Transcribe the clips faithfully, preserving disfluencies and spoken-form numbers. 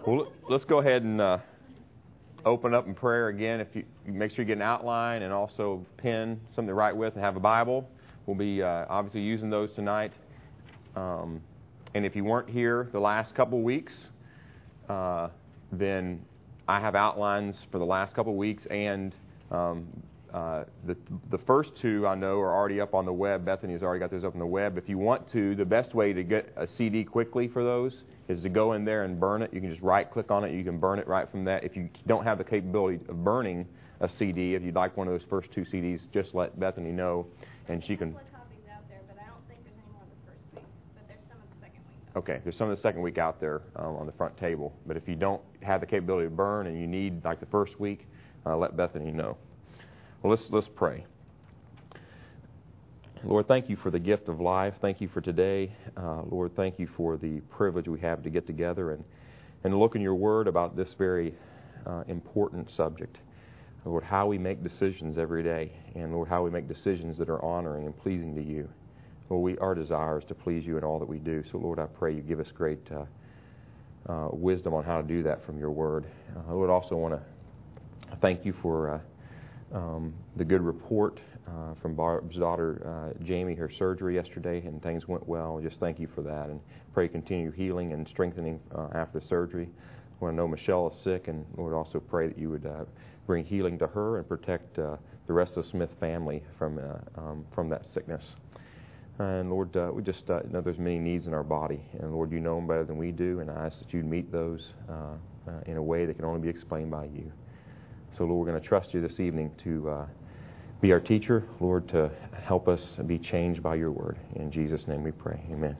Well, let's go ahead and uh, open up in prayer again. If you make sure you get an outline and also pen something to write with and have a Bible. We'll be uh, obviously using those tonight. Um, and if you weren't here the last couple weeks, uh, then I have outlines for the last couple weeks, and um, uh, the the first two I know are already up on the web. Bethany has already got those up on the web. If you want to, the best way to get a C D quickly for those is to go in there and burn it. You can just right-click on it. You can burn it right from that. If you don't have the capability of burning a C D, if you'd like one of those first two C Ds, just let Bethany know, and she can. Okay, there's some of the second week out there um, on the front table. But if you don't have the capability to burn and you need like the first week, uh, let Bethany know. Well, let's let's pray. Lord, thank you for the gift of life. Thank you for today. Uh, Lord, thank you for the privilege we have to get together and, and look in your word about this very uh, important subject. Lord, how we make decisions every day, and Lord, how we make decisions that are honoring and pleasing to you. Well, we, our desire is to please you in all that we do. So, Lord, I pray you give us great uh, uh, wisdom on how to do that from your word. Uh, I would also want to thank you for uh, um, the good report uh, from Barb's daughter, uh, Jamie, her surgery yesterday, and things went well. Just thank you for that, and pray continue healing and strengthening uh, after the surgery. I want to know Michelle is sick, and Lord, also pray that you would uh, bring healing to her and protect uh, the rest of the Smith family from uh, um, from that sickness. And Lord, uh, we just uh, know there's many needs in our body. And Lord, you know them better than we do. And I ask that you'd meet those uh, uh, in a way that can only be explained by you. So Lord, we're going to trust you this evening to uh, be our teacher. Lord, to help us be changed by your word. In Jesus' name we pray. Amen.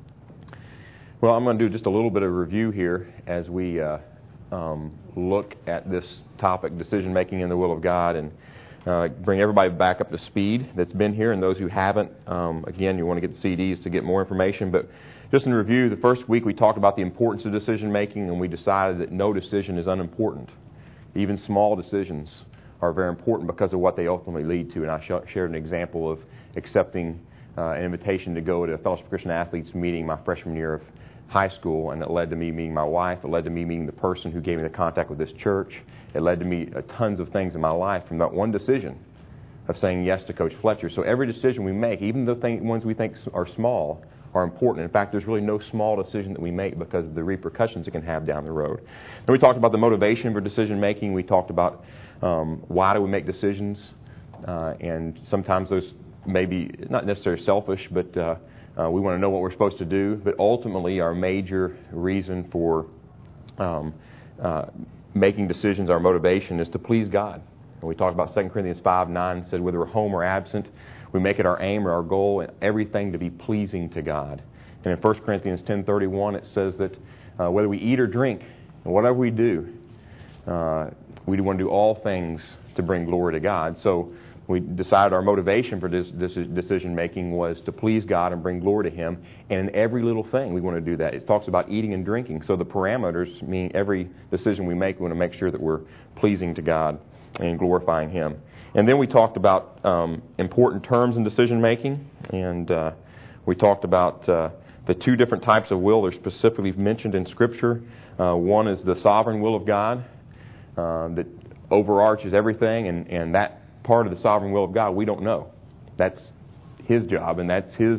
Well, I'm going to do just a little bit of review here as we uh, um, look at this topic, decision making in the will of God, and Uh, bring everybody back up to speed that's been here, and those who haven't, um, again, you want to get the C Ds to get more information. But just in review, the first week we talked about the importance of decision making, and we decided that no decision is unimportant. Even small decisions are very important because of what they ultimately lead to. And I sh- shared an example of accepting uh, an invitation to go to a Fellowship of Christian Athletes meeting my freshman year of high school, and it led to me meeting my wife. It led to me meeting the person who gave me the contact with this church. It led to me uh, tons of things in my life from that one decision of saying yes to Coach Fletcher. So every decision we make, even the thing, ones we think are small, are important. In fact, there's really no small decision that we make because of the repercussions it can have down the road. And we talked about the motivation for decision making. We talked about um, why do we make decisions, uh, and sometimes those may be not necessarily selfish, but uh, Uh, we want to know what we're supposed to do, but ultimately our major reason for um, uh, making decisions, our motivation, is to please God. And we talked about Second Corinthians five nine, said whether we're home or absent, we make it our aim or our goal and everything to be pleasing to God. And in First Corinthians ten thirty-one, it says that uh, whether we eat or drink, and whatever we do, uh, we want to do all things to bring glory to God. So we decided our motivation for this, this decision making was to please God and bring glory to Him. And in every little thing we want to do that. It talks about eating and drinking. So the parameters mean every decision we make, we want to make sure that we're pleasing to God and glorifying Him. And then we talked about um, important terms in decision making. And uh, we talked about uh, the two different types of will that are specifically mentioned in Scripture. Uh, one is the sovereign will of God uh, that overarches everything, and, and that part of the sovereign will of God we don't know. That's His job, and that's His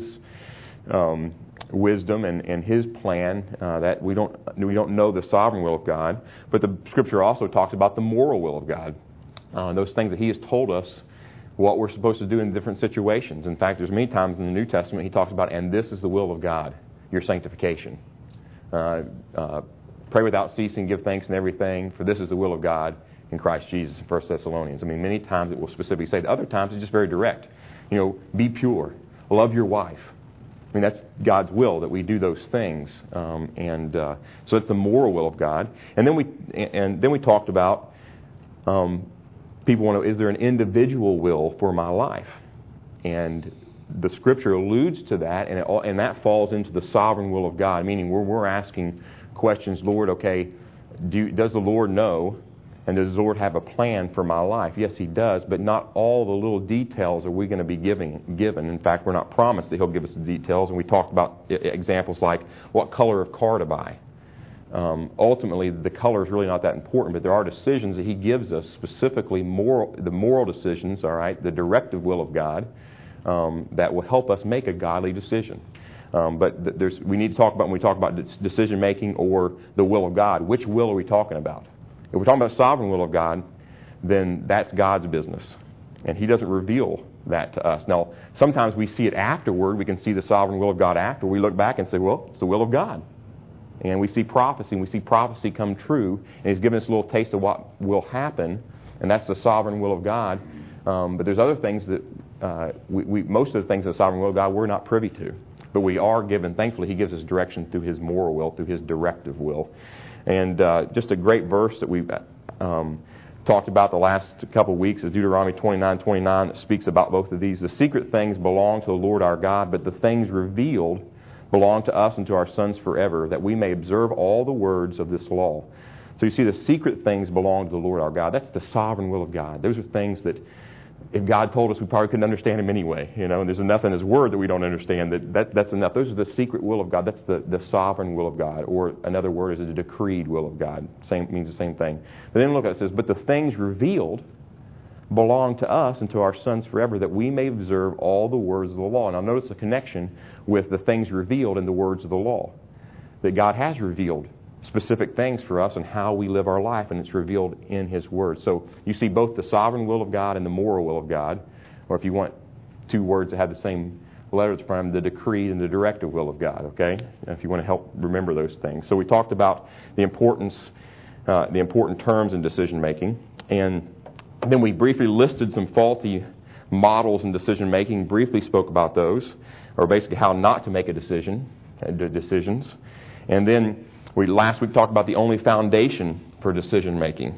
um, wisdom and, and His plan. Uh, that we don't we don't know the sovereign will of God. But the Scripture also talks about the moral will of God. Uh, those things that He has told us what we're supposed to do in different situations. In fact, there's many times in the New Testament He talks about, and this is the will of God, your sanctification. Uh, uh, pray without ceasing, give thanks in everything, for this is the will of God in Christ Jesus in First Thessalonians. I mean, many times it will specifically say. The other times it's just very direct. You know, be pure, love your wife. I mean, that's God's will that we do those things, um, and uh, so it's the moral will of God. And then we and then we talked about um, people want to. Is there an individual will for my life? And the Scripture alludes to that, and it, and that falls into the sovereign will of God. Meaning, we're we're asking questions. Lord, okay, do, does the Lord know? And does the Lord have a plan for my life? Yes, He does, but not all the little details are we going to be giving, given. In fact, we're not promised that He'll give us the details. And we talked about examples like what color of car to buy. Um, ultimately, the color is really not that important, but there are decisions that He gives us, specifically moral, the moral decisions, all right, the directive will of God, um, that will help us make a godly decision. Um, but th- there's, we need to talk about, when we talk about decision making or the will of God, which will are we talking about? If we're talking about the sovereign will of God, then that's God's business. And He doesn't reveal that to us. Now, sometimes we see it afterward. We can see the sovereign will of God after. We look back and say, well, it's the will of God. And we see prophecy, and we see prophecy come true. And He's given us a little taste of what will happen, and that's the sovereign will of God. Um, but there's other things that, uh, we, we, most of the things of the sovereign will of God we're not privy to. But we are given, thankfully, He gives us direction through His moral will, through His directive will. And uh, just a great verse that we've um, talked about the last couple of weeks is Deuteronomy twenty-nine twenty-nine that speaks about both of these. The secret things belong to the Lord our God, but the things revealed belong to us and to our sons forever, that we may observe all the words of this law. So you see, the secret things belong to the Lord our God. That's the sovereign will of God. Those are things that if God told us, we probably couldn't understand Him anyway. You know, and there's enough in His Word that we don't understand. That, that that's enough. Those are the secret will of God. That's the, the sovereign will of God. Or another word is the decreed will of God. Same means the same thing. But then look at it, it says, but the things revealed belong to us and to our sons forever, that we may observe all the words of the law. Now notice the connection with the things revealed in the words of the law. That God has revealed specific things for us and how we live our life, and it's revealed in His Word. So you see both the sovereign will of God and the moral will of God, or if you want two words that have the same letters from, the decreed and the directive will of God, okay? If you want to help remember those things. So we talked about the importance, uh, the important terms in decision making, and then we briefly listed some faulty models in decision making, briefly spoke about those, or basically how not to make a decision, uh, decisions. And then we last week talked about the only foundation for decision making.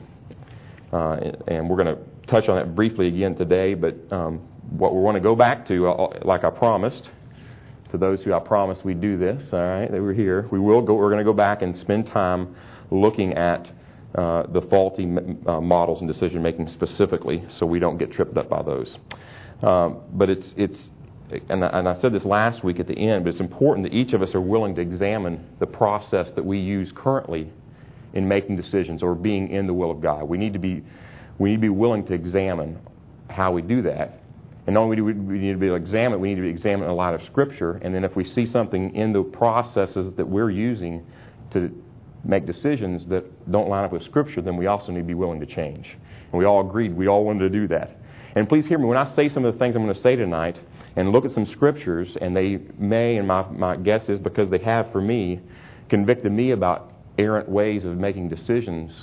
Uh, and we're going to touch on that briefly again today, but um, what we want to go back to, uh, like I promised, to those who I promised we'd do this, all right, that we're here, we will go, we're going to go back and spend time looking at uh, the faulty uh, models in decision making specifically, so we don't get tripped up by those. Um, but it's it's and I, and I said this last week at the end, but it's important that each of us are willing to examine the process that we use currently in making decisions or being in the will of God. We need to be we need to be willing to examine how we do that. And not only do we, we need to be able to examine it, we need to be examining a lot of Scripture. And then if we see something in the processes that we're using to make decisions that don't line up with Scripture, then we also need to be willing to change. And we all agreed, we all wanted to do that. And please hear me, when I say some of the things I'm going to say tonight, and look at some Scriptures, and they may, and my, my guess is because they have for me, convicted me about errant ways of making decisions,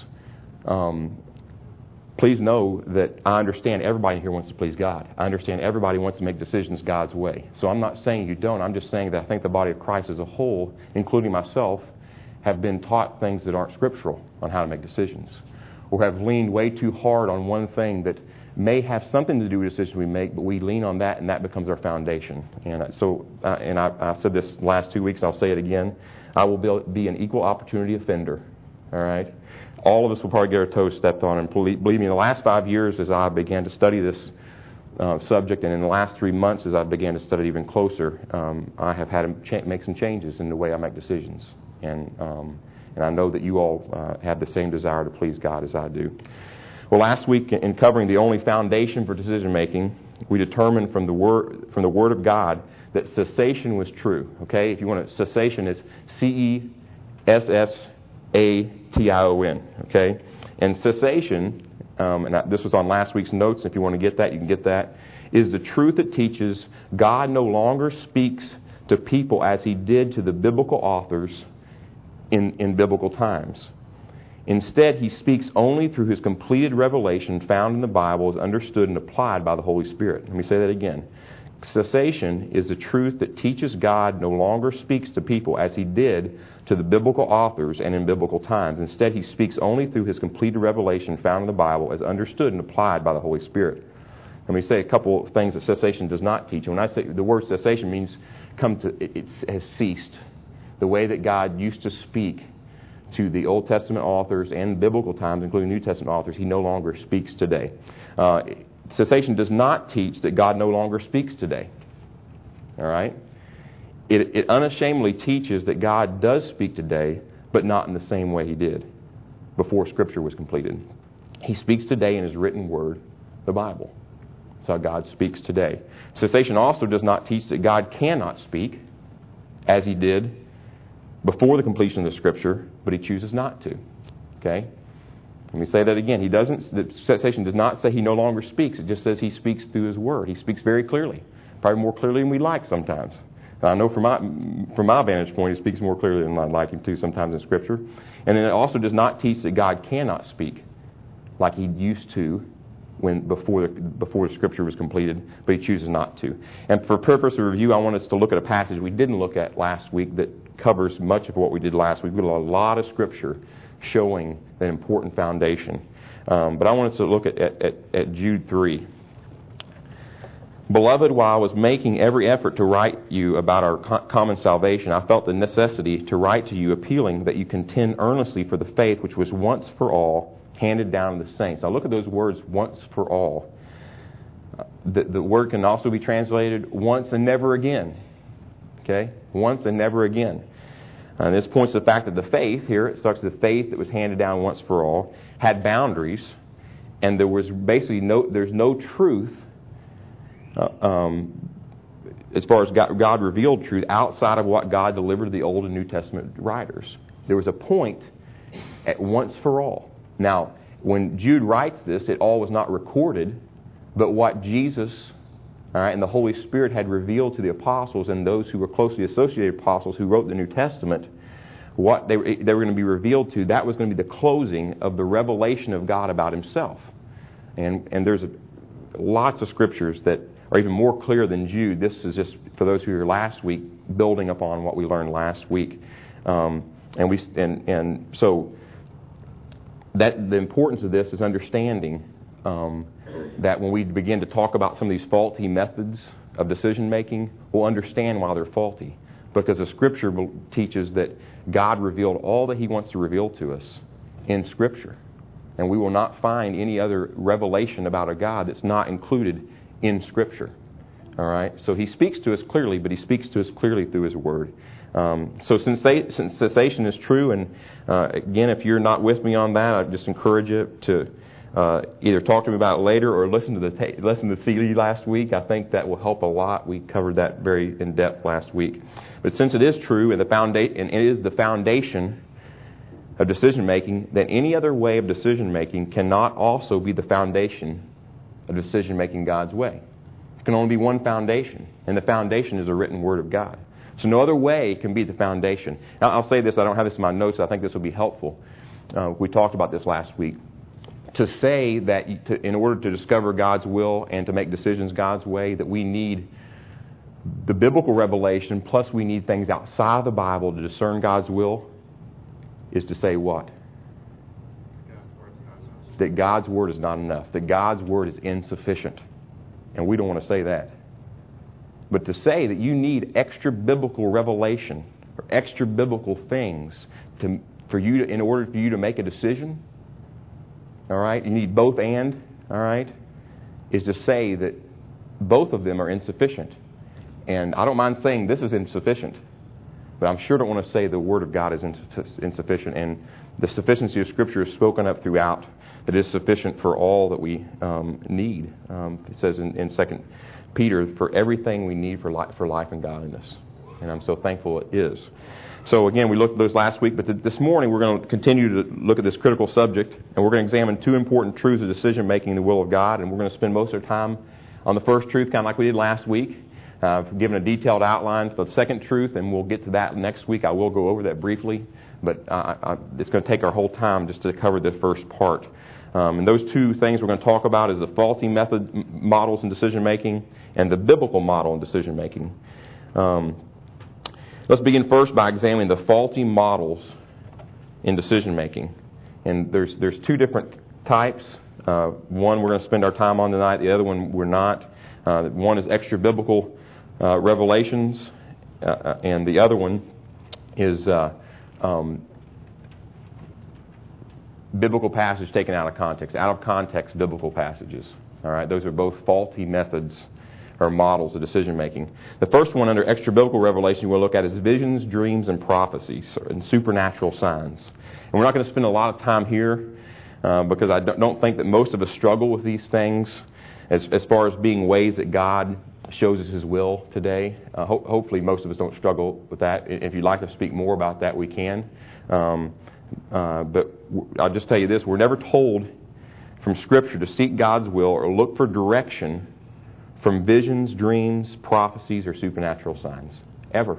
um, please know that I understand everybody here wants to please God. I understand everybody wants to make decisions God's way. So I'm not saying you don't. I'm just saying that I think the body of Christ as a whole, including myself, have been taught things that aren't scriptural on how to make decisions, or have leaned way too hard on one thing that may have something to do with decisions we make, but we lean on that, and that becomes our foundation. And so, uh, and I, I said this last two weeks, I'll say it again, I will be, be an equal opportunity offender, all right? All of us will probably get our toes stepped on, and believe me, in the last five years as I began to study this uh, subject, and in the last three months as I began to study even closer, um, I have had to cha- make some changes in the way I make decisions. And um, and I know that you all uh, have the same desire to please God as I do. Well, last week in covering the only foundation for decision making, we determined from the word from the Word of God that cessation was true. Okay, if you want to, cessation is C E S S A T I O N. Okay, and cessation, um, and I, this was on last week's notes. If you want to get that, you can get that. Is the truth that teaches God no longer speaks to people as He did to the biblical authors in, in biblical times. Instead, He speaks only through His completed revelation found in the Bible as understood and applied by the Holy Spirit. Let me say that again. Cessation is the truth that teaches God no longer speaks to people as He did to the biblical authors and in biblical times. Instead, He speaks only through His completed revelation found in the Bible as understood and applied by the Holy Spirit. Let me say a couple of things that cessation does not teach. When I say the word cessation means come to, it, it has ceased. The way that God used to speak to the Old Testament authors and biblical times, including New Testament authors, He no longer speaks today. Uh, cessation does not teach that God no longer speaks today. All right? It, it unashamedly teaches that God does speak today, but not in the same way he did before Scripture was completed. He speaks today in his written word, the Bible. That's how God speaks today. Cessation also does not teach that God cannot speak as he did before the completion of the Scripture, but he chooses not to. Okay? Let me say that again. He doesn't. The cessation does not say he no longer speaks. It just says he speaks through his word. He speaks very clearly, probably more clearly than we like sometimes. I know from my from my vantage point, he speaks more clearly than I'd like him to sometimes in Scripture. And then it also does not teach that God cannot speak like he used to when before the, before the Scripture was completed, but he chooses not to. And for purpose of review, I want us to look at a passage we didn't look at last week that covers much of what we did last week. We've got a lot of Scripture showing an important foundation. Um, but I want us to look at, at, at Jude three. Beloved, while I was making every effort to write you about our co- common salvation, I felt the necessity to write to you appealing that you contend earnestly for the faith which was once for all handed down to the saints. Now look at those words, once for all. The, the word can also be translated once and never again. Okay? Once and never again. And this points to the fact that the faith, here it starts with the faith that was handed down once for all, had boundaries, and there was basically no, there's no truth uh, um, as far as God, God revealed truth outside of what God delivered to the Old and New Testament writers. There was a point at once for all. Now, when Jude writes this, it all was not recorded, but what Jesus, all right, and the Holy Spirit had revealed to the apostles and those who were closely associated apostles who wrote the New Testament, what they were, they were going to be revealed to, that was going to be the closing of the revelation of God about himself. And and there's a, lots of scriptures that are even more clear than Jude. This is just, for those who were here last week, building upon what we learned last week. Um, and we and and so that the importance of this is understanding um, that when we begin to talk about some of these faulty methods of decision making, we'll understand why they're faulty. Because the Scripture teaches that God revealed all that he wants to reveal to us in Scripture. And we will not find any other revelation about a God that's not included in Scripture. All right? So he speaks to us clearly, but he speaks to us clearly through his Word. Um, so since cessation is true, and uh, again, if you're not with me on that, I just encourage you to uh, either talk to me about it later or listen to the ta- listen to the C D last week. I think that will help a lot. We covered that very in depth last week. But since it is true, and the founda- and it is the foundation of decision making, then any other way of decision making cannot also be the foundation of decision making God's way. There can only be one foundation, and the foundation is the written Word of God. So no other way can be the foundation. Now, I'll say this, I don't have this in my notes, I think this will be helpful. Uh, we talked about this last week. To say that you, to, in order to discover God's will and to make decisions God's way, that we need the biblical revelation, plus we need things outside of the Bible to discern God's will, is to say what? That God's Word is not enough. That God's Word is insufficient. And we don't want to say that. But to say that you need extra biblical revelation or extra biblical things to, for you to, in order for you to make a decision, all right, you need both and, all right, is to say that both of them are insufficient. And I don't mind saying this is insufficient, but I'm sure don't want to say the Word of God is insufficient. And the sufficiency of Scripture is spoken up throughout. That is sufficient for all that we um, need. Um, it says in, in Second Peter, for everything we need for life, for life and godliness. And I'm so thankful it is. So again, we looked at those last week, but th- this morning we're going to continue to look at this critical subject, and we're going to examine two important truths of decision making in the will of God, and we're going to spend most of our time on the first truth, kind of like we did last week. Uh, I've given a detailed outline for the second truth, and we'll get to that next week. I will go over that briefly, but uh, I, it's going to take our whole time just to cover the first part. Um, and those two things we're going to talk about is the faulty method models in decision making and the biblical model in decision making. Um, let's begin first by examining the faulty models in decision making. And there's there's two different types. Uh, one we're going to spend our time on tonight. The other one we're not. Uh, one is extra biblical uh, revelations, uh, and the other one is uh, um, biblical passage taken out of context, out of context biblical passages. All right, those are both faulty methods or models of decision making. The first one under extra biblical revelation we'll look at is visions, dreams, and prophecies, and supernatural signs. And we're not going to spend a lot of time here uh, because I don't think that most of us struggle with these things as, as far as being ways that God shows us His will today. Uh, ho- hopefully most of us don't struggle with that. If you'd like to speak more about that, we can. Um, uh, but w- I'll just tell you this, we're never told from Scripture to seek God's will or look for direction from visions, dreams, prophecies, or supernatural signs. Ever.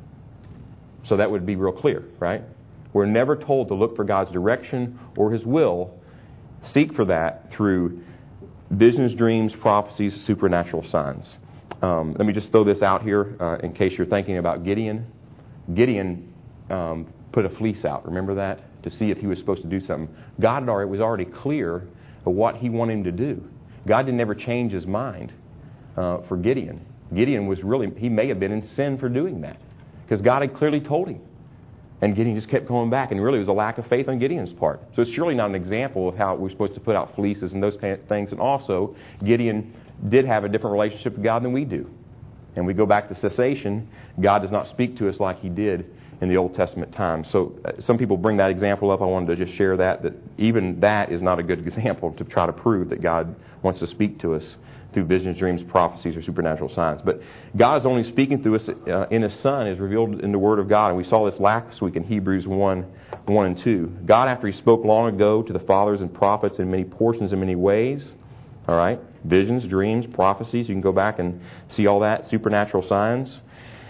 So that would be real clear, right? We're never told to look for God's direction or His will, seek for that through visions, dreams, prophecies, supernatural signs. Um, let me just throw this out here uh, in case you're thinking about Gideon. Gideon um, put a fleece out, remember that? To see if he was supposed to do something. God had already, was already clear of what He wanted him to do. God didn't ever change His mind uh, for Gideon. Gideon was really, he may have been in sin for doing that because God had clearly told him. And Gideon just kept going back, and really it was a lack of faith on Gideon's part. So it's surely not an example of how we're supposed to put out fleeces and those kind of things. And also, Gideon did have a different relationship with God than we do. And we go back to cessation, God does not speak to us like He did in the Old Testament times. So uh, some people bring that example up. I wanted to just share that, that even that is not a good example to try to prove that God wants to speak to us through visions, dreams, prophecies, or supernatural signs. But God is only speaking through us uh, in His Son, is revealed in the Word of God. And we saw this last week in Hebrews one, one and two. God, after He spoke long ago to the fathers and prophets in many portions in many ways, all right, visions, dreams, prophecies, you can go back and see all that, supernatural signs,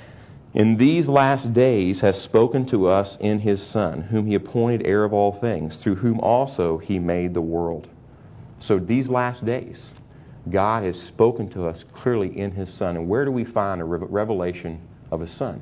in these last days has spoken to us in His Son, whom He appointed heir of all things, through whom also He made the world. So these last days, God has spoken to us clearly in His Son. And where do we find a revelation of His Son?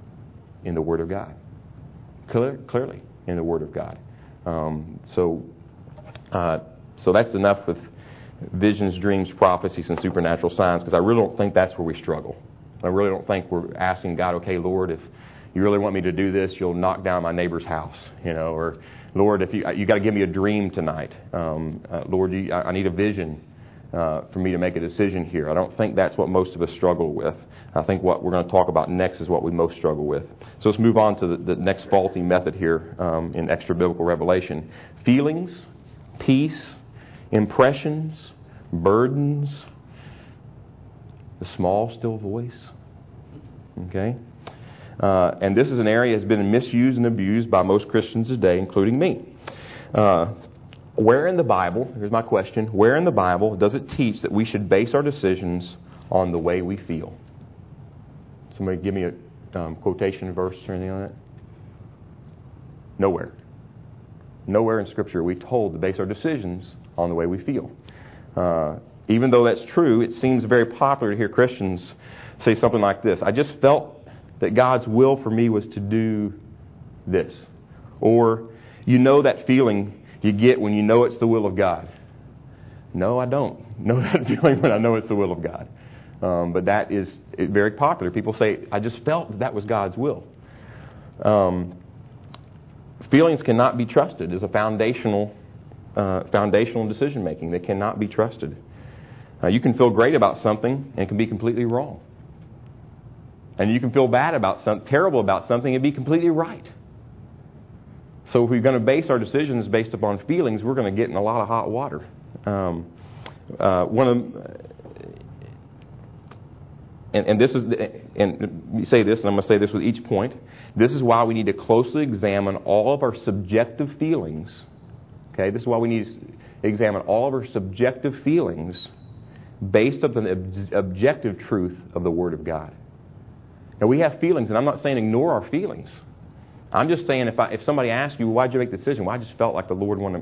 In the Word of God. Clear, clearly in the Word of God. Um, so, uh, so that's enough with visions, dreams, prophecies, and supernatural signs, because I really don't think that's where we struggle. I really don't think we're asking God, okay, Lord, if you really want me to do this, you'll knock down my neighbor's house, you know, or Lord, if you you got to give me a dream tonight. Um, uh, Lord, you, I, I need a vision uh, for me to make a decision here. I don't think that's what most of us struggle with. I think what we're going to talk about next is what we most struggle with. So let's move on to the, the next faulty method here um, in extra biblical revelation. Feelings, peace, impressions, burdens, the small, still voice. Okay? Uh, and this is an area that has been misused and abused by most Christians today, including me. Uh, where in the Bible, here's my question, where in the Bible does it teach that we should base our decisions on the way we feel? Somebody give me a um, quotation verse or anything on that? Nowhere. Nowhere in Scripture are we told to base our decisions on the way we feel. Uh, even though that's true, it seems very popular to hear Christians say something like this: I just felt that God's will for me was to do this. Or, you know that feeling you get when you know it's the will of God. No, I don't know that feeling when I know it's the will of God. Um, but that is very popular. People say, I just felt that, that was God's will. Um, feelings cannot be trusted as a foundational uh, foundational decision making. They cannot be trusted. Uh, you can feel great about something and it can be completely wrong. And you can feel bad about something, terrible about something, and be completely right. So if we're going to base our decisions based upon feelings, we're going to get in a lot of hot water. Um, uh, one of and, and this is, and let me say this, and I'm going to say this with each point. This is why we need to closely examine all of our subjective feelings. Okay, this is why we need to examine all of our subjective feelings based upon the ob- objective truth of the Word of God. Now, we have feelings, and I'm not saying ignore our feelings. I'm just saying if I, if somebody asks you, why did you make the decision? Well, I just felt like the Lord wanted.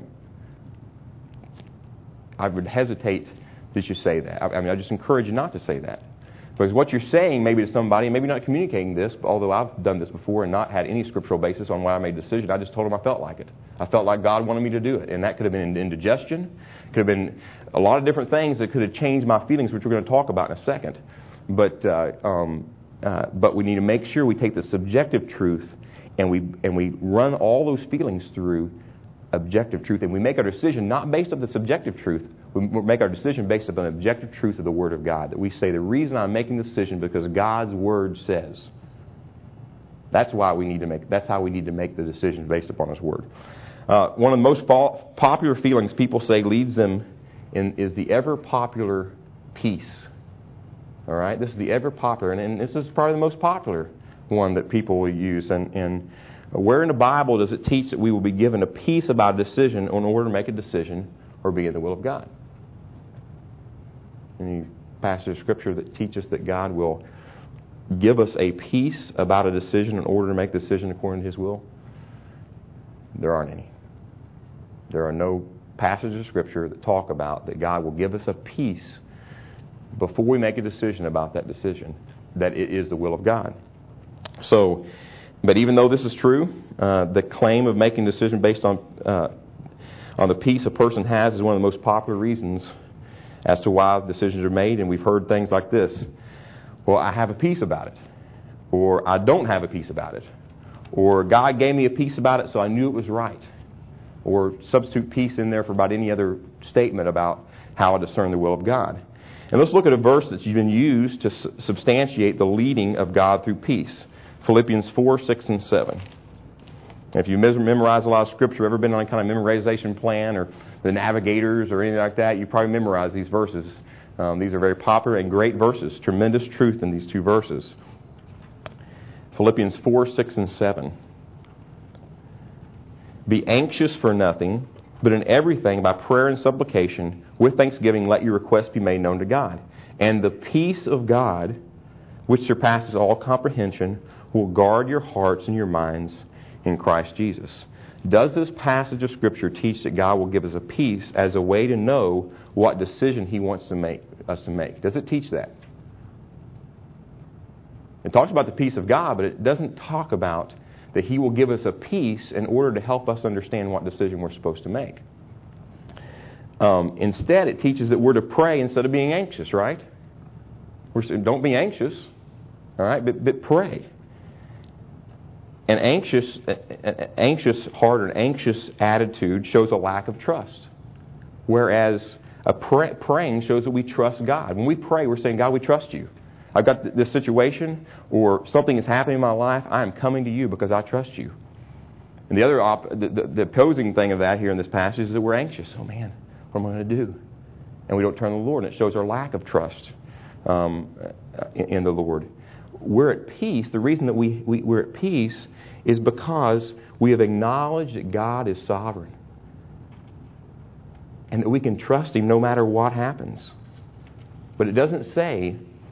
I would hesitate that you say that. I, I mean, I just encourage you not to say that. Because what you're saying maybe to somebody, maybe not communicating this, although I've done this before and not had any scriptural basis on why I made the decision. I just told them I felt like it. I felt like God wanted me to do it. And that could have been indigestion. Could have been a lot of different things that could have changed my feelings, which we're going to talk about in a second. But uh, um, uh, but we need to make sure we take the subjective truth and we and we run all those feelings through objective truth. And we make our decision not based on the subjective truth. We make our decision based upon the objective truth of the Word of God. That we say, the reason I'm making the decision because God's Word says. That's why we need to make. That's how we need to make the decision based upon His Word. Uh, one of the most po- popular feelings people say leads them in is the ever popular peace. All right, this is the ever popular, and, and this is probably the most popular one that people will use. And, and where in the Bible does it teach that we will be given a peace about a decision in order to make a decision or be in the will of God? Any passage of Scripture that teaches that God will give us a peace about a decision in order to make the decision according to His will? There aren't any. There are no passages of Scripture that talk about that God will give us a peace before we make a decision about that decision, that it is the will of God. So, but even though this is true, uh, the claim of making a decision based on uh, on the peace a person has is one of the most popular reasons as to why decisions are made. And we've heard things like this: well, I have a peace about it, or I don't have a peace about it, or God gave me a peace about it, so I knew it was right. Or substitute peace in there for about any other statement about how I discern the will of God. And let's look at a verse that's been used to su- substantiate the leading of God through peace. Philippians four, six, and seven. If you memorize a lot of Scripture, ever been on any kind of memorization plan or the Navigators or anything like that, you probably memorize these verses. Um, these are very popular and great verses. Tremendous truth in these two verses. Philippians four, six, and seven. Be anxious for nothing, but in everything, by prayer and supplication, with thanksgiving, let your requests be made known to God. And the peace of God, which surpasses all comprehension, will guard your hearts and your minds in Christ Jesus. Does this passage of Scripture teach that God will give us a peace as a way to know what decision He wants to make us to make? Does it teach that? It talks about the peace of God, but it doesn't talk about that He will give us a peace in order to help us understand what decision we're supposed to make. Um, instead, it teaches that we're to pray instead of being anxious, right? We're saying, don't be anxious, all right, but, but pray. An anxious, an anxious heart or an anxious attitude shows a lack of trust, whereas a pray, praying shows that we trust God. When we pray, we're saying, God, we trust You. I've got this situation, or something is happening in my life. I am coming to You because I trust You. And the other op- the, the, the opposing thing of that here in this passage is that we're anxious. Oh man, what am I going to do? And we don't turn to the Lord, and it shows our lack of trust um, in, in the Lord. We're at peace. The reason that we, we, we're at peace is because we have acknowledged that God is sovereign and that we can trust Him no matter what happens. But it doesn't say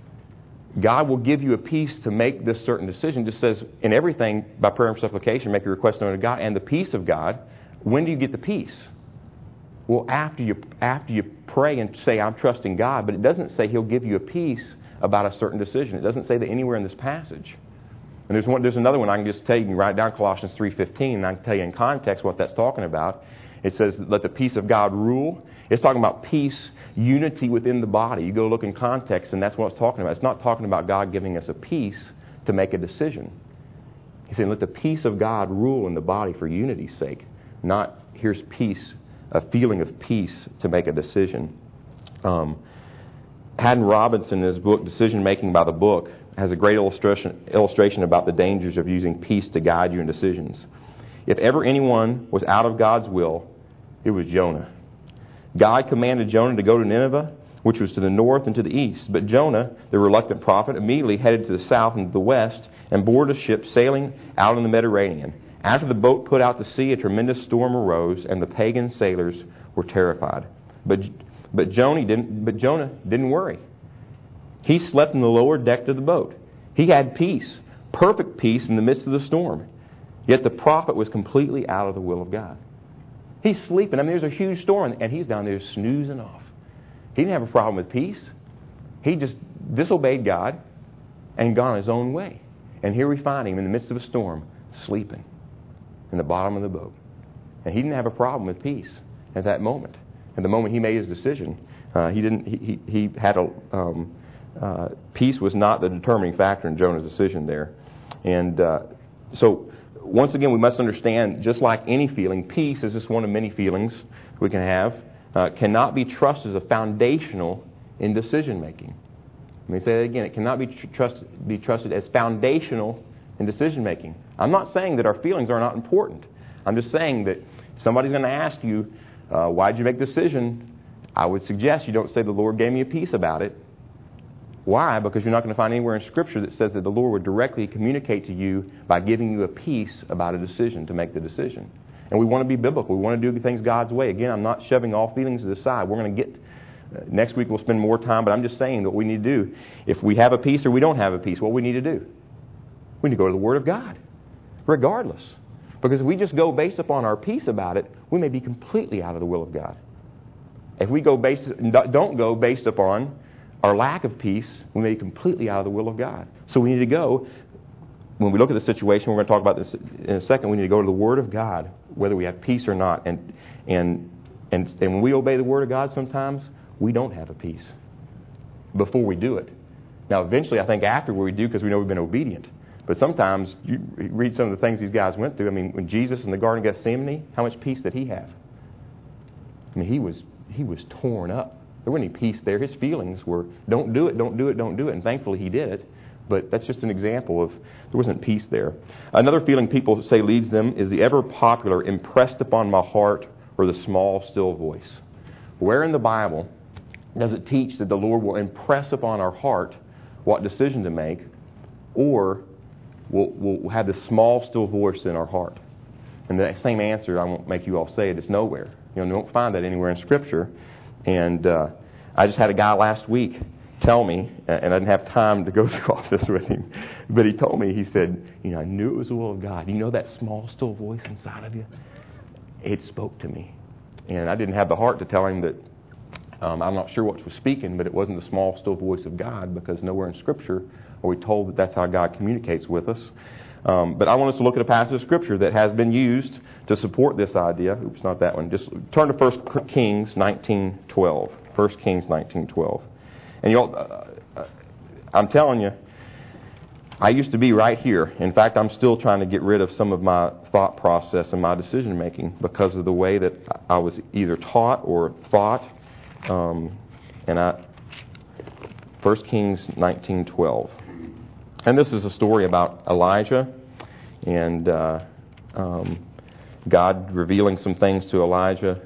God will give you a peace to make this certain decision. It just says, in everything, by prayer and supplication, make your request known to God, and the peace of God. When do you get the peace? Well, after you after you pray and say, I'm trusting God, but it doesn't say He'll give you a peace about a certain decision. It doesn't say that anywhere in this passage. And there's one, there's another one I can just tell you. You can write down Colossians three fifteen, and I can tell you in context what that's talking about. It says, let the peace of God rule. It's talking about peace, unity within the body. You go look in context, and that's what it's talking about. It's not talking about God giving us a peace to make a decision. He's saying, let the peace of God rule in the body for unity's sake. Not, here's peace, a feeling of peace to make a decision. Um, Haddon Robinson, in his book, Decision Making by the Book, has a great illustration, illustration about the dangers of using peace to guide you in decisions. If ever anyone was out of God's will, it was Jonah. God commanded Jonah to go to Nineveh, which was to the north and to the east. But Jonah, the reluctant prophet, immediately headed to the south and to the west and boarded a ship sailing out in the Mediterranean. After the boat put out to sea, a tremendous storm arose, and the pagan sailors were terrified. But but Jonah didn't. But Jonah didn't worry. He slept in the lower deck of the boat. He had peace, perfect peace in the midst of the storm. Yet the prophet was completely out of the will of God. He's sleeping. I mean, there's a huge storm, and he's down there snoozing off. He didn't have a problem with peace. He just disobeyed God and gone his own way. And here we find him in the midst of a storm, sleeping in the bottom of the boat. And he didn't have a problem with peace at that moment. At the moment he made his decision, uh, he didn't. He, he, he had a um, uh, peace was not the determining factor in Jonah's decision there. And uh, so, once again, we must understand, just like any feeling, peace is just one of many feelings we can have. uh, cannot be trusted as a foundational in decision making. Let me say that again. It cannot be, tr- trusted, be trusted as foundational in decision making. I'm not saying that our feelings are not important. I'm just saying that somebody's going to ask you, uh, why did you make the decision? I would suggest you don't say the Lord gave me a peace about it. Why? Because you're not going to find anywhere in Scripture that says that the Lord would directly communicate to you by giving you a peace about a decision to make the decision. And we want to be biblical. We want to do things God's way. Again, I'm not shoving all feelings to the side. We're going to get, uh, next week we'll spend more time, but I'm just saying that what we need to do, if we have a peace or we don't have a peace, what we need to do? We need to go to the Word of God, regardless. Because if we just go based upon our peace about it, we may be completely out of the will of God. If we go based, don't go based upon our lack of peace, we may be completely out of the will of God. So we need to go, when we look at the situation, we're going to talk about this in a second, we need to go to the Word of God, whether we have peace or not. And and and, and when we obey the Word of God sometimes, we don't have a peace before we do it. Now eventually I think after we do, because we know we've been obedient. But sometimes, you read some of the things these guys went through. I mean, when Jesus in the Garden of Gethsemane, how much peace did he have? I mean, he was he was torn up. There wasn't any peace there. His feelings were, don't do it, don't do it, don't do it. And thankfully he did it. But that's just an example of there wasn't peace there. Another feeling people say leads them is the ever-popular impressed upon my heart or the small, still voice. Where in the Bible does it teach that the Lord will impress upon our heart what decision to make, or We'll, we'll have this small, still voice in our heart? And the same answer, I won't make you all say it, it's nowhere. You know, you won't find that anywhere in Scripture. And uh, I just had a guy last week tell me, and I didn't have time to go through all this with him, but he told me, he said, you know, I knew it was the will of God. You know that small, still voice inside of you? It spoke to me. And I didn't have the heart to tell him that um, I'm not sure what was speaking, but it wasn't the small, still voice of God, because nowhere in Scripture are we told that that's how God communicates with us. Um, but I want us to look at a passage of Scripture that has been used to support this idea. Oops, not that one. Just turn to First Kings nineteen twelve. First Kings nineteen twelve. And y'all, uh, uh, I'm telling you, I used to be right here. In fact, I'm still trying to get rid of some of my thought process and my decision making because of the way that I was either taught or thought. Um, and I, First Kings nineteen twelve. And this is a story about Elijah and uh, um, God revealing some things to Elijah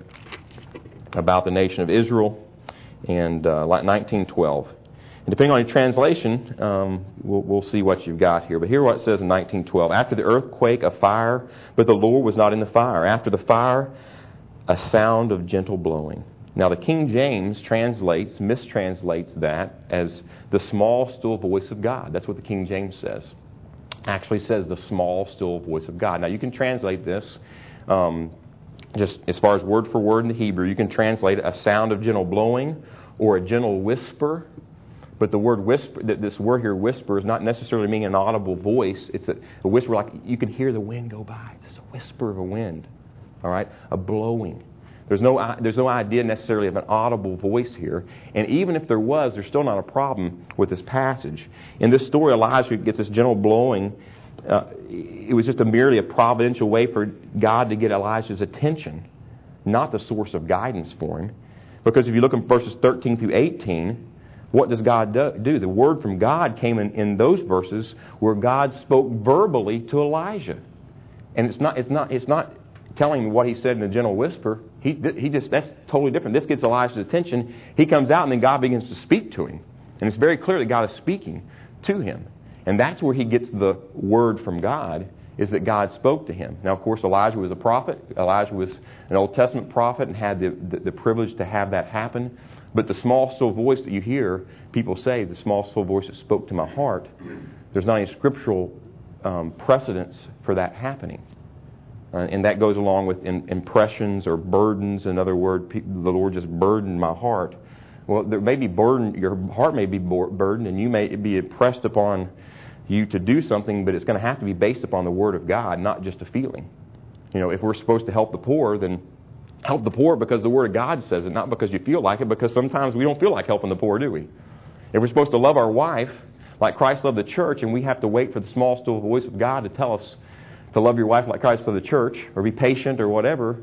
about the nation of Israel. And uh, nineteen twelve. And depending on your translation, um, we'll, we'll see what you've got here. But here's what it says in nineteen twelve. After the earthquake, a fire, but the Lord was not in the fire. After the fire, a sound of gentle blowing. Now the King James translates, mistranslates that as the small, still voice of God. That's what the King James says. Actually says the small, still voice of God. Now you can translate this, um, just as far as word for word in the Hebrew, you can translate a sound of gentle blowing or a gentle whisper. But the word whisper, this word here, whisper, is not necessarily meaning an audible voice. It's a, a whisper like you can hear the wind go by. It's just a whisper of a wind. All right? A blowing. There's no, there's no idea necessarily of an audible voice here. And even if there was, there's still not a problem with this passage. In this story, Elijah gets this gentle blowing. Uh, it was just a merely a providential way for God to get Elijah's attention, not the source of guidance for him. Because if you look in verses thirteen through eighteen, what does God do? The word from God came in, in those verses where God spoke verbally to Elijah. And it's not, it's not, it's not telling him what he said in a gentle whisper. He, he just, that's totally different. This gets Elijah's attention. He comes out and then God begins to speak to him. And it's very clear that God is speaking to him. And that's where he gets the word from God, is that God spoke to him. Now, of course, Elijah was a prophet. Elijah was an Old Testament prophet and had the, the, the privilege to have that happen. But the small, still voice that you hear, people say, the small, still voice that spoke to my heart, there's not any scriptural um, precedence for that happening. Uh, and that goes along with in, impressions or burdens. In other words, pe- the Lord just burdened my heart. Well, there may be burden. Your heart may be burdened, and you may be impressed upon you to do something, but it's going to have to be based upon the Word of God, not just a feeling. You know, if we're supposed to help the poor, then help the poor because the Word of God says it, not because you feel like it, because sometimes we don't feel like helping the poor, do we? If we're supposed to love our wife like Christ loved the church, and we have to wait for the small, still voice of God to tell us to love your wife like Christ loved the church, or be patient or whatever,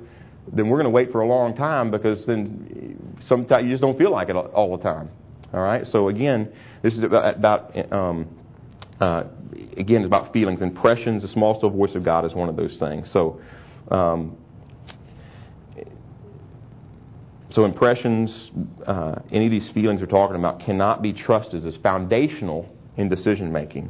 then we're going to wait for a long time, because then sometimes you just don't feel like it all the time. All right? So again, this is about, about um, uh, again, it's about feelings. Impressions, the small, still voice of God is one of those things. So, um, so impressions, uh, any of these feelings we're talking about cannot be trusted as foundational in decision making.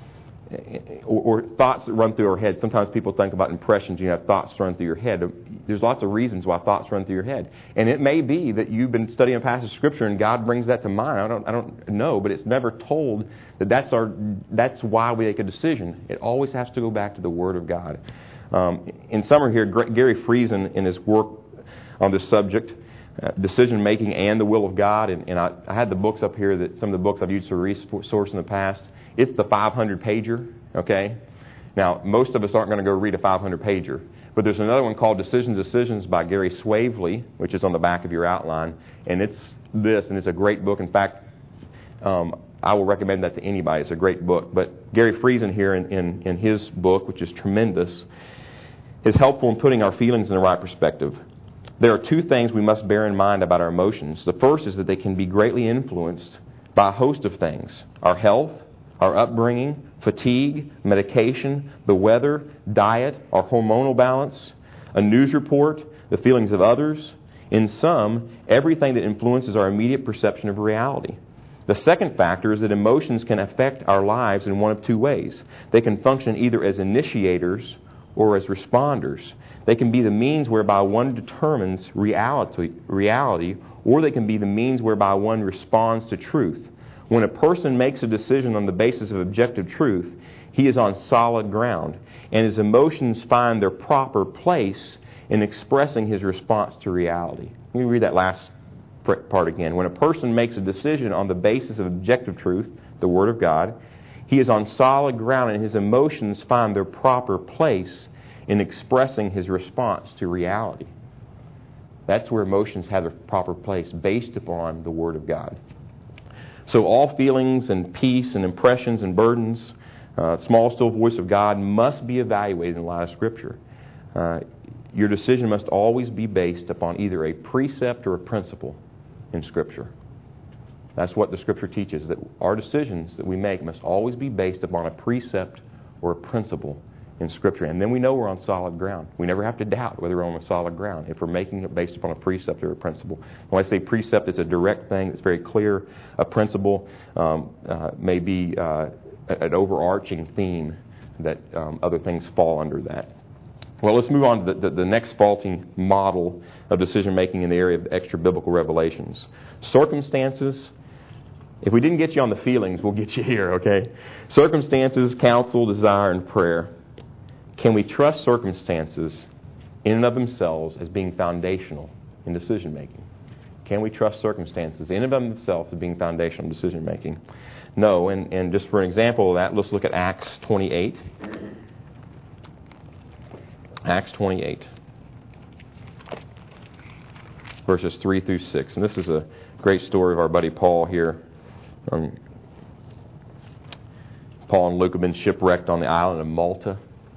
Or, or thoughts that run through our head. Sometimes people think about impressions. You have thoughts run through your head. There's lots of reasons why thoughts run through your head, and it may be that you've been studying a passage of Scripture and God brings that to mind. I don't, I don't know, but it's never told that that's our, that's why we make a decision. It always has to go back to the Word of God. Um, in summary, here, Gary Friesen, in his work on this subject, uh, decision making and the will of God, and, and I, I had the books up here, that some of the books I've used for resource in the past. It's the five hundred pager, okay? Now, most of us aren't going to go read a five hundred pager. But there's another one called Decisions, Decisions by Gary Swavely, which is on the back of your outline. And it's this, and it's a great book. In fact, um, I will recommend that to anybody. It's a great book. But Gary Friesen here in, in, in his book, which is tremendous, is helpful in putting our feelings in the right perspective. There are two things we must bear in mind about our emotions. The first is that they can be greatly influenced by a host of things. Our health, our upbringing, fatigue, medication, the weather, diet, our hormonal balance, a news report, the feelings of others. In sum, everything that influences our immediate perception of reality. The second factor is that emotions can affect our lives in one of two ways. They can function either as initiators or as responders. They can be the means whereby one determines reality, reality, or they can be the means whereby one responds to truth. When a person makes a decision on the basis of objective truth, he is on solid ground, and his emotions find their proper place in expressing his response to reality. Let me read that last part again. When a person makes a decision on the basis of objective truth, the Word of God, he is on solid ground, and his emotions find their proper place in expressing his response to reality. That's where emotions have their proper place, based upon the Word of God. So all feelings and peace and impressions and burdens, uh, small, still voice of God, must be evaluated in light of Scripture. Uh, your decision must always be based upon either a precept or a principle in Scripture. That's what the Scripture teaches, that our decisions that we make must always be based upon a precept or a principle in Scripture. And then we know we're on solid ground. We never have to doubt whether we're on solid ground if we're making it based upon a precept or a principle. When I say precept, it's a direct thing. It's very clear. A principle um, uh, may be uh, an overarching theme that um, other things fall under that. Well, let's move on to the, the, the next faulty model of decision-making in the area of extra-biblical revelations. Circumstances. If we didn't get you on the feelings, we'll get you here, okay? Circumstances, counsel, desire, and prayer. Can we trust circumstances in and of themselves as being foundational in decision-making? Can we trust circumstances in and of themselves as being foundational in decision-making? No, and, and just for an example of that, let's look at Acts twenty-eight. Acts twenty-eight, verses three through six. And this is a great story of our buddy Paul here. Um, Paul and Luke have been shipwrecked on the island of Malta.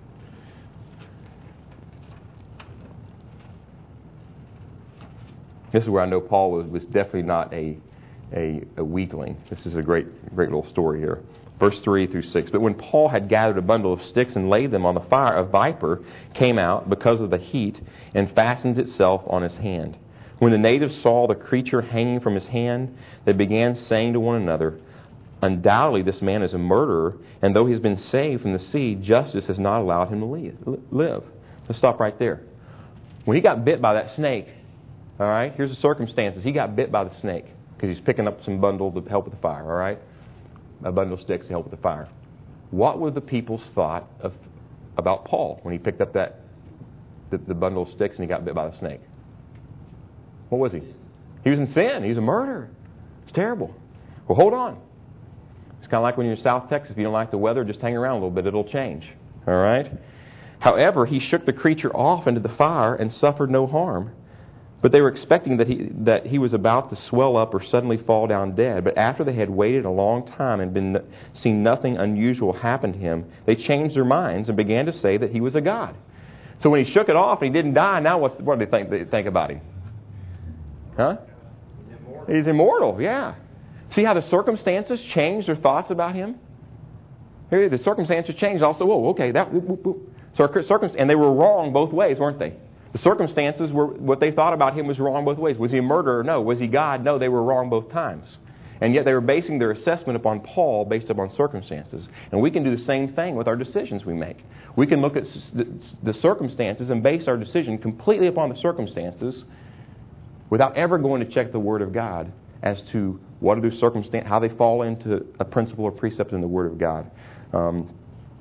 This is where I know Paul was, was definitely not a, a, a weakling. This is a great, great little story here. Verse three through six. But when Paul had gathered a bundle of sticks and laid them on the fire, a viper came out because of the heat and fastened itself on his hand. When the natives saw the creature hanging from his hand, they began saying to one another, "Undoubtedly this man is a murderer, and though he has been saved from the sea, justice has not allowed him to live." Let's stop right there. When he got bit by that snake, all right, here's the circumstances. He got bit by the snake because he's picking up some bundle to help with the fire, all right? A bundle of sticks to help with the fire. What were the people's thought of about Paul when he picked up that the, the bundle of sticks and he got bit by the snake? What was he? He was in sin. He was a murderer. It's terrible. Well, hold on. It's kind of like when you're in South Texas. If you don't like the weather, just hang around a little bit. It'll change. All right? However, he shook the creature off into the fire and suffered no harm. But they were expecting that he that he was about to swell up or suddenly fall down dead. But after they had waited a long time and been seen nothing unusual happen to him, they changed their minds and began to say that he was a god. So when he shook it off and he didn't die, now what's, what do they think, they think about him? Huh? He's immortal. He's immortal, yeah. See how the circumstances changed their thoughts about him? Here, the circumstances changed also. Whoa, okay, that, whoop, whoop, whoop. Circum- and they were wrong both ways, weren't they? The circumstances were, what they thought about him was wrong both ways. Was he a murderer? No. Was he God? No, they were wrong both times. And yet they were basing their assessment upon Paul based upon circumstances. And we can do the same thing with our decisions we make. We can look at the circumstances and base our decision completely upon the circumstances without ever going to check the Word of God as to what are the circumstances, how they fall into a principle or precept in the Word of God. Um,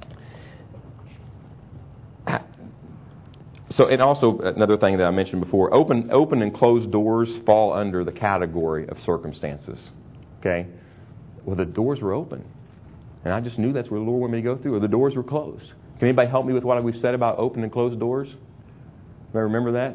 so, and also another thing that I mentioned before, open, open and closed doors fall under the category of circumstances. Okay? Well, the doors were open. And I just knew that's where the Lord wanted me to go through. Or the doors were closed. Can anybody help me with what we've said about open and closed doors? Anybody remember that?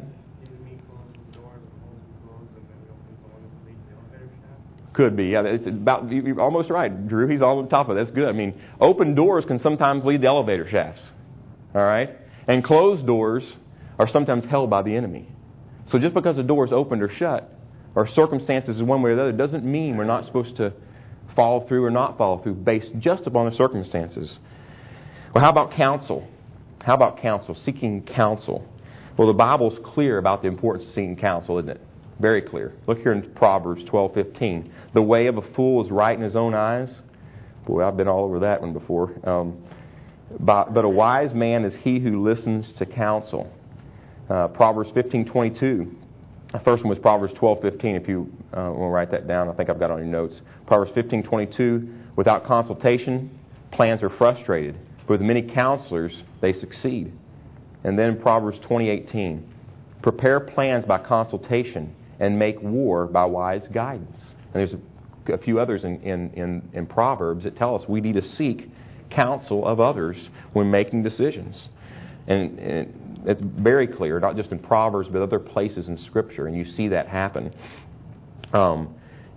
Could be. Yeah, it's about, you're almost right, Drew. He's all on top of it. That's good. I mean, open doors can sometimes lead to elevator shafts. All right? And closed doors are sometimes held by the enemy. So just because the door is opened or shut, or circumstances in one way or the other, doesn't mean we're not supposed to follow through or not follow through based just upon the circumstances. Well, how about counsel? How about counsel? Seeking counsel. Well, the Bible's clear about the importance of seeking counsel, isn't it? Very clear. Look here in Proverbs twelve fifteen. The way of a fool is right in his own eyes. Boy, I've been all over that one before. Um, but, but a wise man is he who listens to counsel. Uh, Proverbs fifteen twenty-two. The first one was Proverbs twelve fifteen. If you uh, want to write that down, I think I've got it on your notes. Proverbs fifteen twenty-two. Without consultation, plans are frustrated. But with many counselors, they succeed. And then Proverbs twenty eighteen. Prepare plans by consultation and make war by wise guidance. And there's a, a few others in, in, in, in Proverbs that tell us we need to seek counsel of others when making decisions. And, and it's very clear, not just in Proverbs, but other places in Scripture, and you see that happen. Um,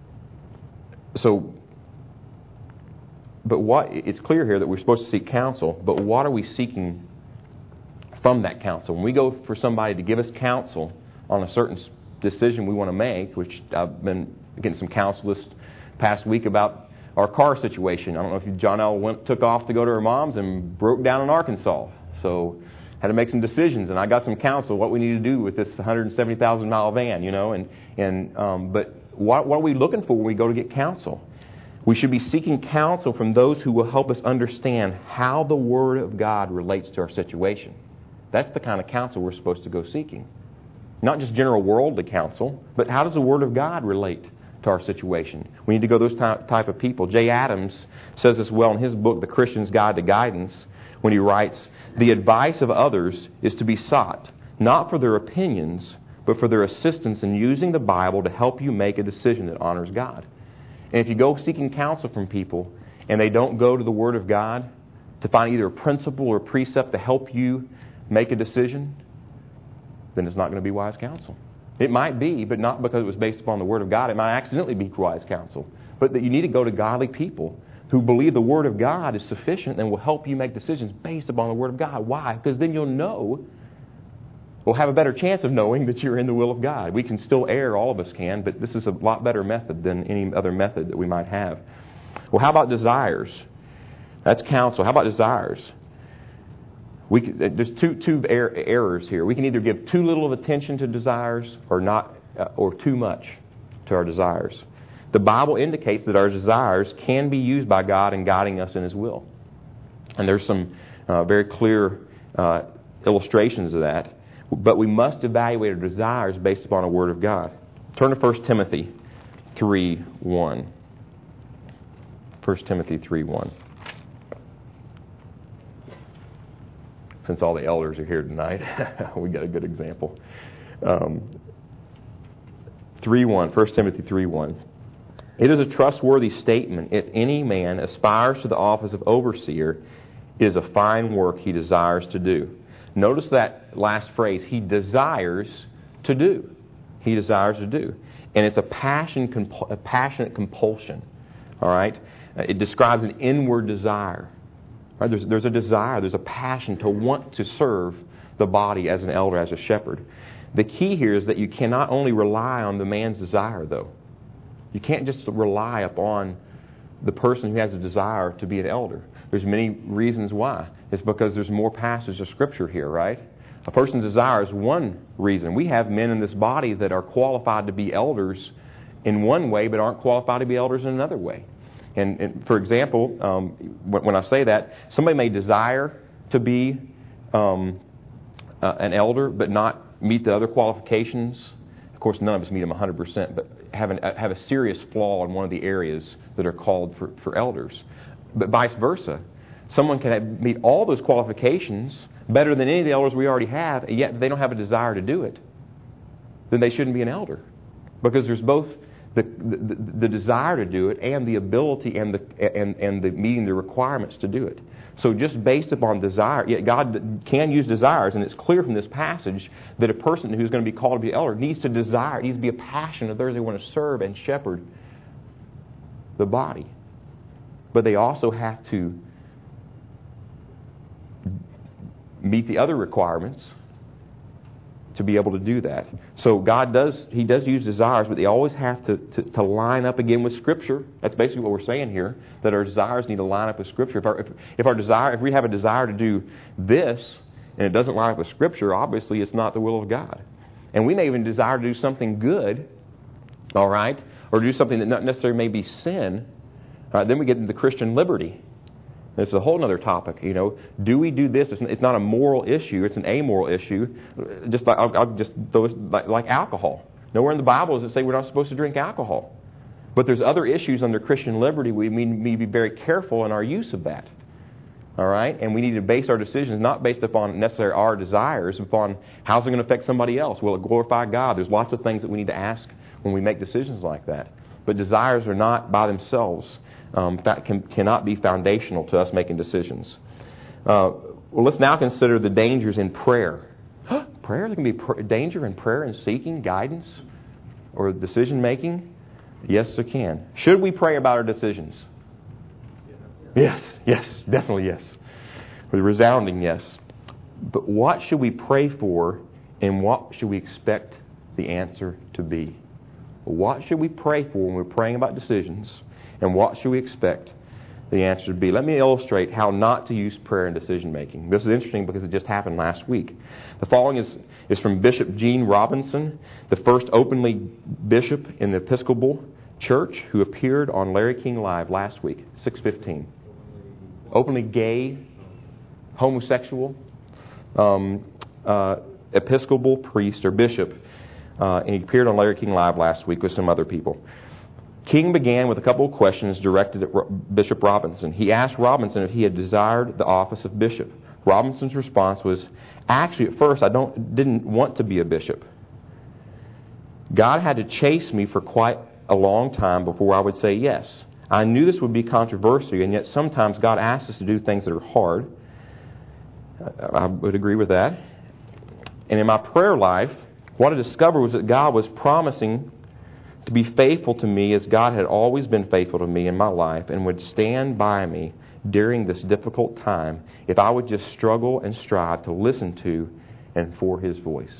so, but what it's clear here that we're supposed to seek counsel, but what are we seeking from that counsel? When we go for somebody to give us counsel on a certain decision we want to make, which I've been getting some counsel this past week about our car situation. I don't know if you, John L. went took off to go to her mom's and broke down in Arkansas. So had to make some decisions, and I got some counsel what we need to do with this one hundred seventy thousand mile van, you know. And and um, but what what are we looking for when we go to get counsel? We should be seeking counsel from those who will help us understand how the Word of God relates to our situation. That's the kind of counsel we're supposed to go seeking. Not just general worldly counsel, but how does the Word of God relate to our situation? We need to go to those type of people. Jay Adams says this well in his book, The Christian's Guide to Guidance, when he writes, the advice of others is to be sought, not for their opinions, but for their assistance in using the Bible to help you make a decision that honors God. And if you go seeking counsel from people and they don't go to the Word of God to find either a principle or precept to help you make a decision, then it's not going to be wise counsel. It might be, but not because it was based upon the Word of God. It might accidentally be wise counsel. But that you need to go to godly people who believe the Word of God is sufficient and will help you make decisions based upon the Word of God. Why? Because then you'll know, we'll have a better chance of knowing that you're in the will of God. We can still err, all of us can, but this is a lot better method than any other method that we might have. Well, how about desires? That's counsel. How about desires? We can, there's two two er- errors here. We can either give too little of attention to desires or not, uh, or too much to our desires. The Bible indicates that our desires can be used by God in guiding us in His will, and there's some uh, very clear uh, illustrations of that. But we must evaluate our desires based upon the Word of God. Turn to First Timothy three one. First Timothy three one. Since all the elders are here tonight, we got a good example. Um, three one, First Timothy three one. It is a trustworthy statement. If any man aspires to the office of overseer, it is a fine work he desires to do. Notice that last phrase, he desires to do. He desires to do. And it's a passion, a passionate compulsion. All right? It describes an inward desire. Right? There's, there's a desire, there's a passion to want to serve the body as an elder, as a shepherd. The key here is that you cannot only rely on the man's desire, though. You can't just rely upon the person who has a desire to be an elder. There's many reasons why. It's because there's more passages of Scripture here, right? A person's desire is one reason. We have men in this body that are qualified to be elders in one way, but aren't qualified to be elders in another way. And, and for example, um, when I say that, somebody may desire to be um, uh, an elder, but not meet the other qualifications. Of course, none of us meet them one hundred percent, but have, an, have a serious flaw in one of the areas that are called for, for elders. But vice versa. Someone can have, meet all those qualifications better than any of the elders we already have, and yet they don't have a desire to do it. Then they shouldn't be an elder. Because there's both the, the, the desire to do it and the ability and the, and, and the meeting the requirements to do it. So just based upon desire, yet God can use desires, and it's clear from this passage that a person who's going to be called to be an elder needs to desire, needs to be a passion of theirs they want to serve and shepherd the body. But they also have to meet the other requirements to be able to do that. So God does, He does use desires, but they always have to, to, to line up again with Scripture. That's basically what we're saying here, that our desires need to line up with Scripture. If our, if, if our desire, if we have a desire to do this, and it doesn't line up with Scripture, obviously it's not the will of God. And we may even desire to do something good, all right, or do something that not necessarily may be sin. Uh, then we get into Christian liberty. It's a whole other topic, you know. Do we do this? It's not a moral issue. It's an amoral issue. Just like, I'll, I'll just throw it like, like alcohol. Nowhere in the Bible does it say we're not supposed to drink alcohol. But there's other issues under Christian liberty. We need to be very careful in our use of that. All right? And we need to base our decisions not based upon necessarily our desires, but upon how's it going to affect somebody else? Will it glorify God? There's lots of things that we need to ask when we make decisions like that. But desires are not by themselves Um, that can, cannot be foundational to us making decisions. Uh, well, let's now consider the dangers in prayer. Prayer? There can be pr- danger in prayer and seeking guidance or decision making? Yes, there can. Should we pray about our decisions? Yes, yes, definitely yes. With a resounding yes. But what should we pray for, and what should we expect the answer to be? What should we pray for when we're praying about decisions? And what should we expect the answer to be? Let me illustrate how not to use prayer in decision making. This is interesting because it just happened last week. The following is, is from Bishop Gene Robinson, the first openly bishop in the Episcopal Church who appeared on Larry King Live last week, six fifteen. Openly gay, homosexual, um, uh, Episcopal priest or bishop. Uh, and he appeared on Larry King Live last week with some other people. King began with a couple of questions directed at Bishop Robinson. He asked Robinson if he had desired the office of bishop. Robinson's response was, actually, at first, I don't didn't want to be a bishop. God had to chase me for quite a long time before I would say yes. I knew this would be controversial, and yet sometimes God asks us to do things that are hard. I would agree with that. And in my prayer life, what I discovered was that God was promising to be faithful to me as God had always been faithful to me in my life and would stand by me during this difficult time if I would just struggle and strive to listen to and for His voice.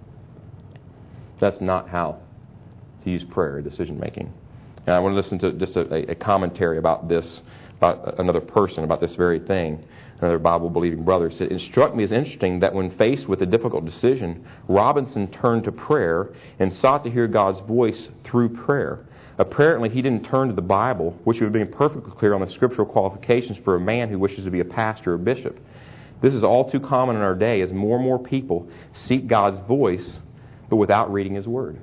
That's not how to use prayer in decision making. And I want to listen to just a, a commentary about this, about another person, about this very thing. Another Bible-believing brother said, it struck me as interesting that when faced with a difficult decision, Robinson turned to prayer and sought to hear God's voice through prayer. Apparently, he didn't turn to the Bible, which would have been perfectly clear on the scriptural qualifications for a man who wishes to be a pastor or bishop. This is all too common in our day as more and more people seek God's voice, but without reading His Word.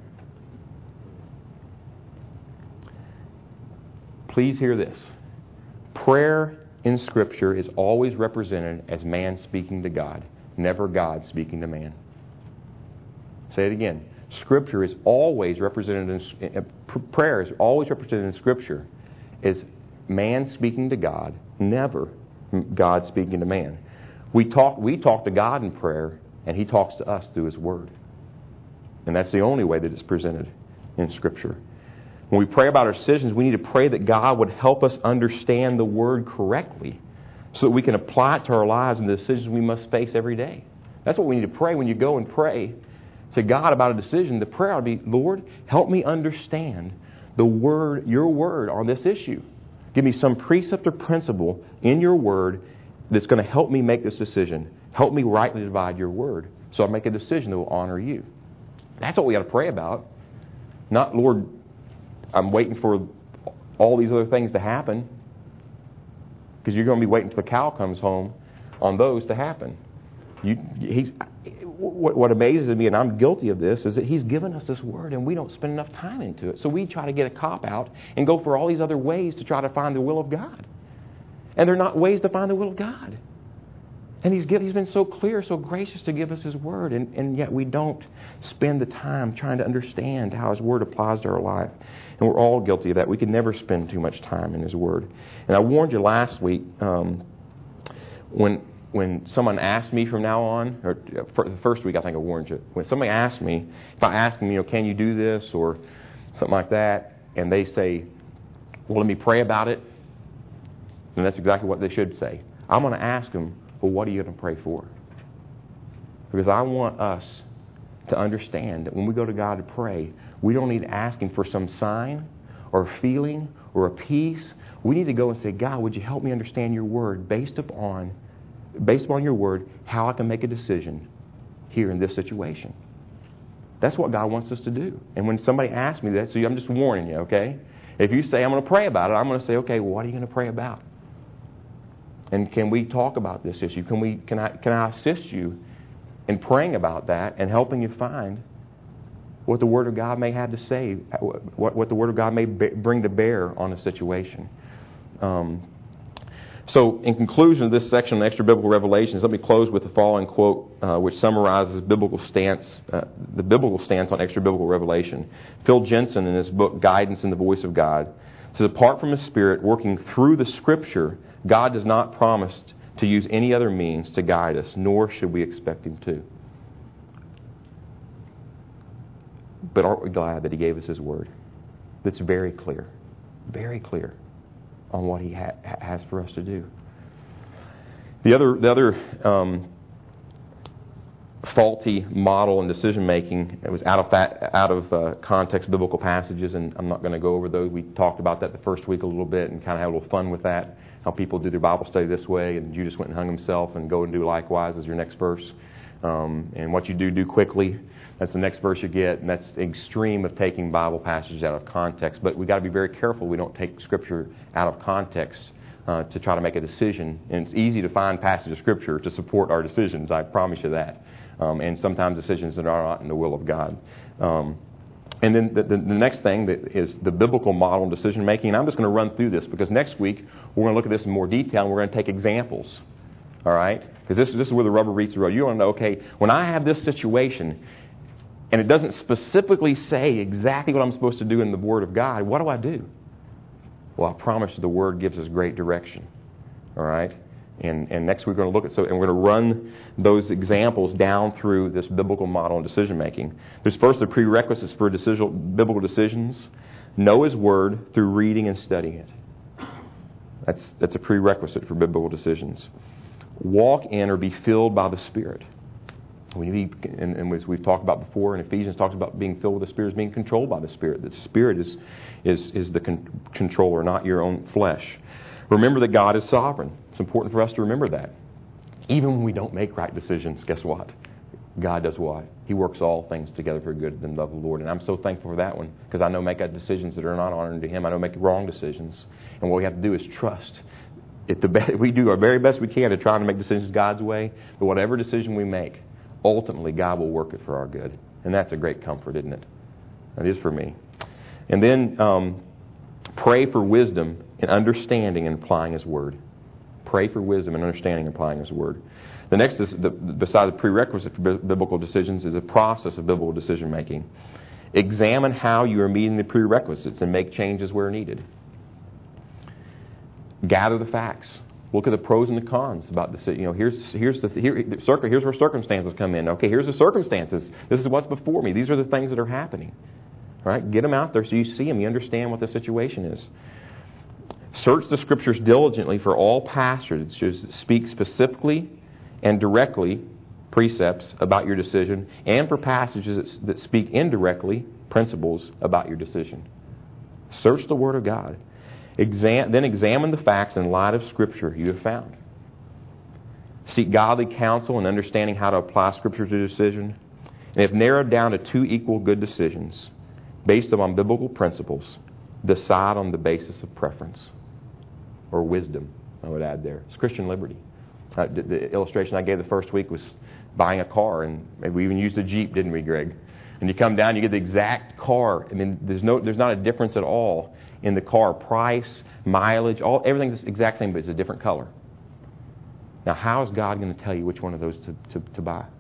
Please hear this. Prayer in Scripture is always represented as man speaking to God, never God speaking to man. Say it again. Scripture is always represented in, prayer is always represented in Scripture as man speaking to God, never God speaking to man. We talk, we talk to God in prayer, and He talks to us through His Word. And that's the only way that it's presented in Scripture. When we pray about our decisions, we need to pray that God would help us understand the Word correctly so that we can apply it to our lives and the decisions we must face every day. That's what we need to pray when you go and pray to God about a decision. The prayer ought to be, Lord, help me understand the word, your word on this issue. Give me some precept or principle in your word that's going to help me make this decision. Help me rightly divide your word so I make a decision that will honor you. That's what we got to pray about. Not, Lord, I'm waiting for all these other things to happen, because you're going to be waiting till the cow comes home on those to happen. You, he's, what, what amazes me, and I'm guilty of this, is that He's given us this word and we don't spend enough time into it. So we try to get a cop out and go for all these other ways to try to find the will of God. And they're not ways to find the will of God. And He's given, He's been so clear, so gracious to give us His word, and, and yet we don't spend the time trying to understand how His word applies to our life. And we're all guilty of that. We can never spend too much time in His word. And I warned you last week, um, when when someone asked me from now on, or for the first week I think I warned you, when somebody asked me, if I ask them, you know, can you do this or something like that, and they say, well, let me pray about it, then that's exactly what they should say. I'm going to ask them, well, what are you going to pray for? Because I want us to understand that when we go to God to pray, we don't need to ask Him for some sign or feeling or a peace. We need to go and say, God, would you help me understand your word based upon, based upon your word, how I can make a decision here in this situation. That's what God wants us to do. And when somebody asks me that, so I'm just warning you, okay? If you say, I'm going to pray about it, I'm going to say, okay, well, what are you going to pray about? And can we talk about this issue? Can we? Can I? Can I assist you in praying about that and helping you find what the Word of God may have to say, what, what the Word of God may be, bring to bear on a situation? Um, so, in conclusion of this section on extra biblical revelations, let me close with the following quote, uh, which summarizes biblical stance, uh, the biblical stance on extra biblical revelation. Phil Jensen, in his book Guidance in the Voice of God, says, apart from His Spirit working through the Scripture, God does not promise to use any other means to guide us, nor should we expect Him to. But aren't we glad that He gave us His Word? That's very clear, very clear on what He ha- has for us to do. The other, the other um, faulty model in decision making, it was out of fa- out of uh, context biblical passages, and I'm not going to go over those. We talked about that the first week a little bit and kind of had a little fun with that. How people do their Bible study this way, and Judas went and hung himself, and go and do likewise as your next verse. Um, and what you do, do quickly. That's the next verse you get, and that's the extreme of taking Bible passages out of context. But we've got to be very careful we don't take Scripture out of context uh, to try to make a decision. And it's easy to find passages of Scripture to support our decisions, I promise you that. Um, and sometimes decisions that are not in the will of God. Um, and then the, the, the next thing that is the biblical model in decision making. And I'm just going to run through this because next week we're going to look at this in more detail and we're going to take examples. All right? Because this, this is where the rubber meets the road. You want to know, okay, when I have this situation and it doesn't specifically say exactly what I'm supposed to do in the Word of God, what do I do? Well, I promise you the Word gives us great direction. All right? And, and next week we're going to look at, so, and we're going to run those examples down through this biblical model in decision making. There's first the prerequisites for decision, biblical decisions. Know His Word through reading and studying it. That's, that's a prerequisite for biblical decisions. Walk in or be filled by the Spirit. We need, and, and as we've talked about before, in Ephesians talks about being filled with the Spirit as being controlled by the Spirit. The Spirit is, is, is the con- controller, not your own flesh. Remember that God is sovereign. It's important for us to remember that. Even when we don't make right decisions, guess what? God does what? He works all things together for good and love of the Lord. And I'm so thankful for that one because I know make decisions that are not honoring to Him. I know make wrong decisions. And what we have to do is trust. If the be- we do our very best we can to try to make decisions God's way, but whatever decision we make, ultimately God will work it for our good. And that's a great comfort, isn't it? That is for me. And then um, pray for wisdom and understanding and applying His Word. Pray for wisdom and understanding and applying His Word. The next, is the, beside the prerequisite for biblical decisions, is a process of biblical decision making. Examine how you are meeting the prerequisites and make changes where needed. Gather the facts. Look at the pros and the cons about the, you know, here's here's the here, here's where circumstances come in. Okay, here's the circumstances. This is what's before me. These are the things that are happening. All right, get them out there so you see them. You understand what the situation is. Search the Scriptures diligently for all passages that speak specifically and directly precepts about your decision, and for passages that, that speak indirectly principles about your decision. Search the Word of God. Exam, then examine the facts in light of Scripture you have found. Seek godly counsel and understanding how to apply Scripture to your decision. And if narrowed down to two equal good decisions based upon biblical principles, decide on the basis of preference or wisdom, I would add there. It's Christian liberty. Uh, the, the illustration I gave the first week was buying a car, and we even used a Jeep, didn't we, Greg? And you come down, you get the exact car. I mean, there's no, there's not a difference at all in the car price, mileage, all everything's the exact same, but it's a different color. Now, how is God going to tell you which one of those to, to, to buy?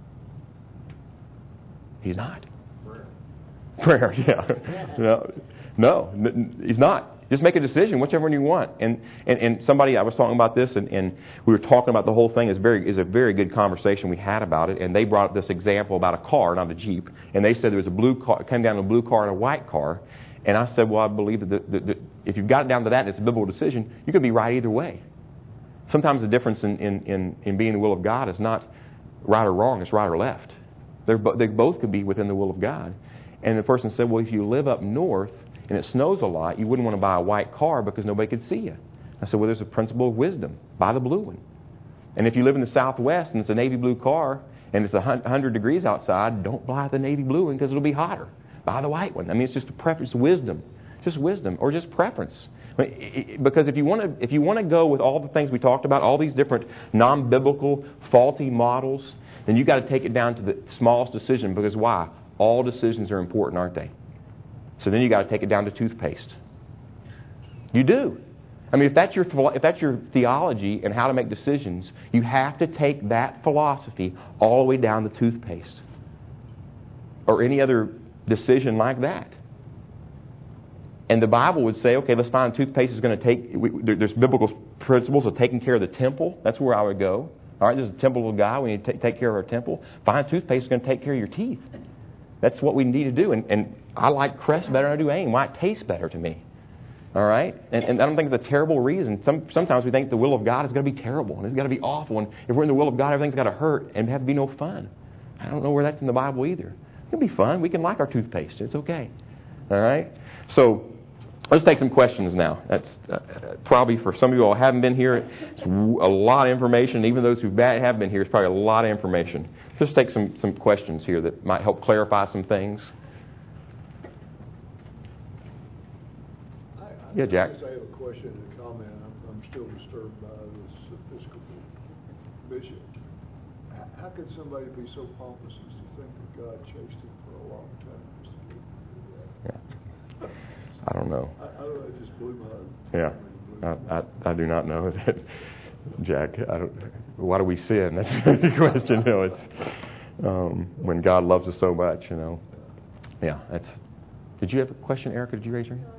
He's not. Prayer. Prayer, yeah. No, no, He's not. Just make a decision, whichever one you want. And and, and somebody, I was talking about this, and, and we were talking about the whole thing. It's very is a very good conversation we had about it. And they brought up this example about a car, not a Jeep. And they said there was a blue car, came down to a blue car and a white car. And I said, well, I believe that the, the, the, if you've got it down to that and it's a biblical decision, you could be right either way. Sometimes the difference in, in, in, in being the will of God is not right or wrong, it's right or left. They're bo- they both could be within the will of God. And the person said, well, if you live up north and it snows a lot, you wouldn't want to buy a white car because nobody could see you. I said, well, there's a principle of wisdom. Buy the blue one. And if you live in the southwest and it's a navy blue car and it's one hundred degrees outside, don't buy the navy blue one because it'll be hotter. Buy the white one. I mean, it's just a preference, wisdom. Just wisdom or just preference. Because if you want to if you want to go with all the things we talked about, all these different non-biblical, faulty models, then you've got to take it down to the smallest decision. Because why? All decisions are important, aren't they? So then you got to take it down to toothpaste. You do. I mean, if that's your if that's your theology and how to make decisions, you have to take that philosophy all the way down to toothpaste or any other decision like that. And the Bible would say, okay, let's find toothpaste is going to take. We, there, there's biblical principles of taking care of the temple. That's where I would go. All right, there's a temple of God. We need to t- take care of our temple. Find toothpaste is going to take care of your teeth. That's what we need to do. And, and I like Crest better than I do AIM. Why? It tastes better to me. All right? And, and I don't think it's a terrible reason. Some, sometimes we think the will of God is going to be terrible and it's got to be awful. And if we're in the will of God, everything's got to hurt and have to be no fun. I don't know where that's in the Bible either. It'll be fun. We can like our toothpaste. It's okay. All right? So let's take some questions now. That's uh, probably for some of you all who haven't been here, it's a lot of information. Even those who have been here, it's probably a lot of information. Let's take some, some questions here that might help clarify some things. I, I yeah, Jack. I have a question and a comment. I'm, I'm still disturbed by this Episcopal bishop. How, how could somebody be so pompous as to think that God chased him for a long time? Yeah. I don't know. I, I don't know. It just blew my heart. Yeah. I, I, I do not know that, Jack. I don't, why do we sin? That's the question. You know, it's um, when God loves us so much. You know. Yeah. That's. Did you have a question, Erica? Did you raise your hand?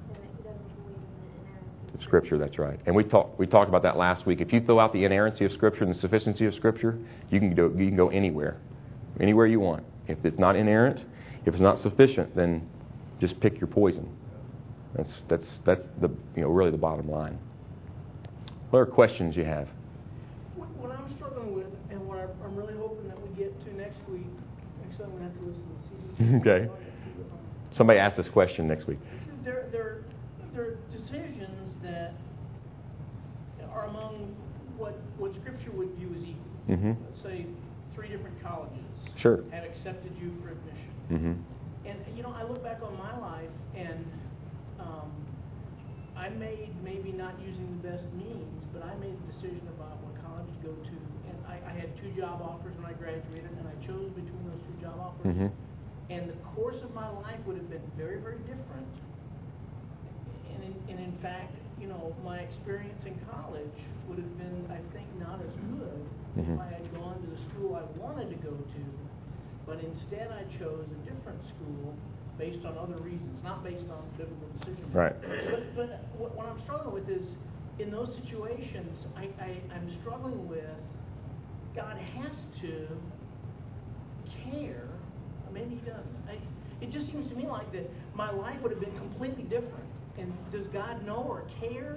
Scripture. That's right. And we talked. We talked about that last week. If you throw out the inerrancy of Scripture and the sufficiency of Scripture, you can go. You can go anywhere, anywhere you want. If it's not inerrant, if it's not sufficient, then just pick your poison. That's that's that's the you know really the bottom line. What are questions you have? What I'm struggling with, and what I'm really hoping that we get to next week. Actually, I'm going to have to listen to the C D. Okay. Somebody ask this question next week. There, there, there are decisions that are among what what Scripture would view as equal. Mm-hmm. Let's say three different colleges sure. had accepted you for admission. Mm-hmm. And you know, I look back on my life and. Um, I made maybe not using the best means, but I made the decision about what college to go to, and I, I had two job offers when I graduated, and I chose between those two job offers. Mm-hmm. And the course of my life would have been very, very different. And in, and in fact, you know, my experience in college would have been, I think, not as good mm-hmm. if I had gone to the school I wanted to go to, but instead I chose a different school based on other reasons, not based on biblical decisions. Right. But, but what, what I'm struggling with is, in those situations, I, I, I'm struggling with, God has to care. Maybe He doesn't. I, it just seems to me like that my life would have been completely different. And does God know or care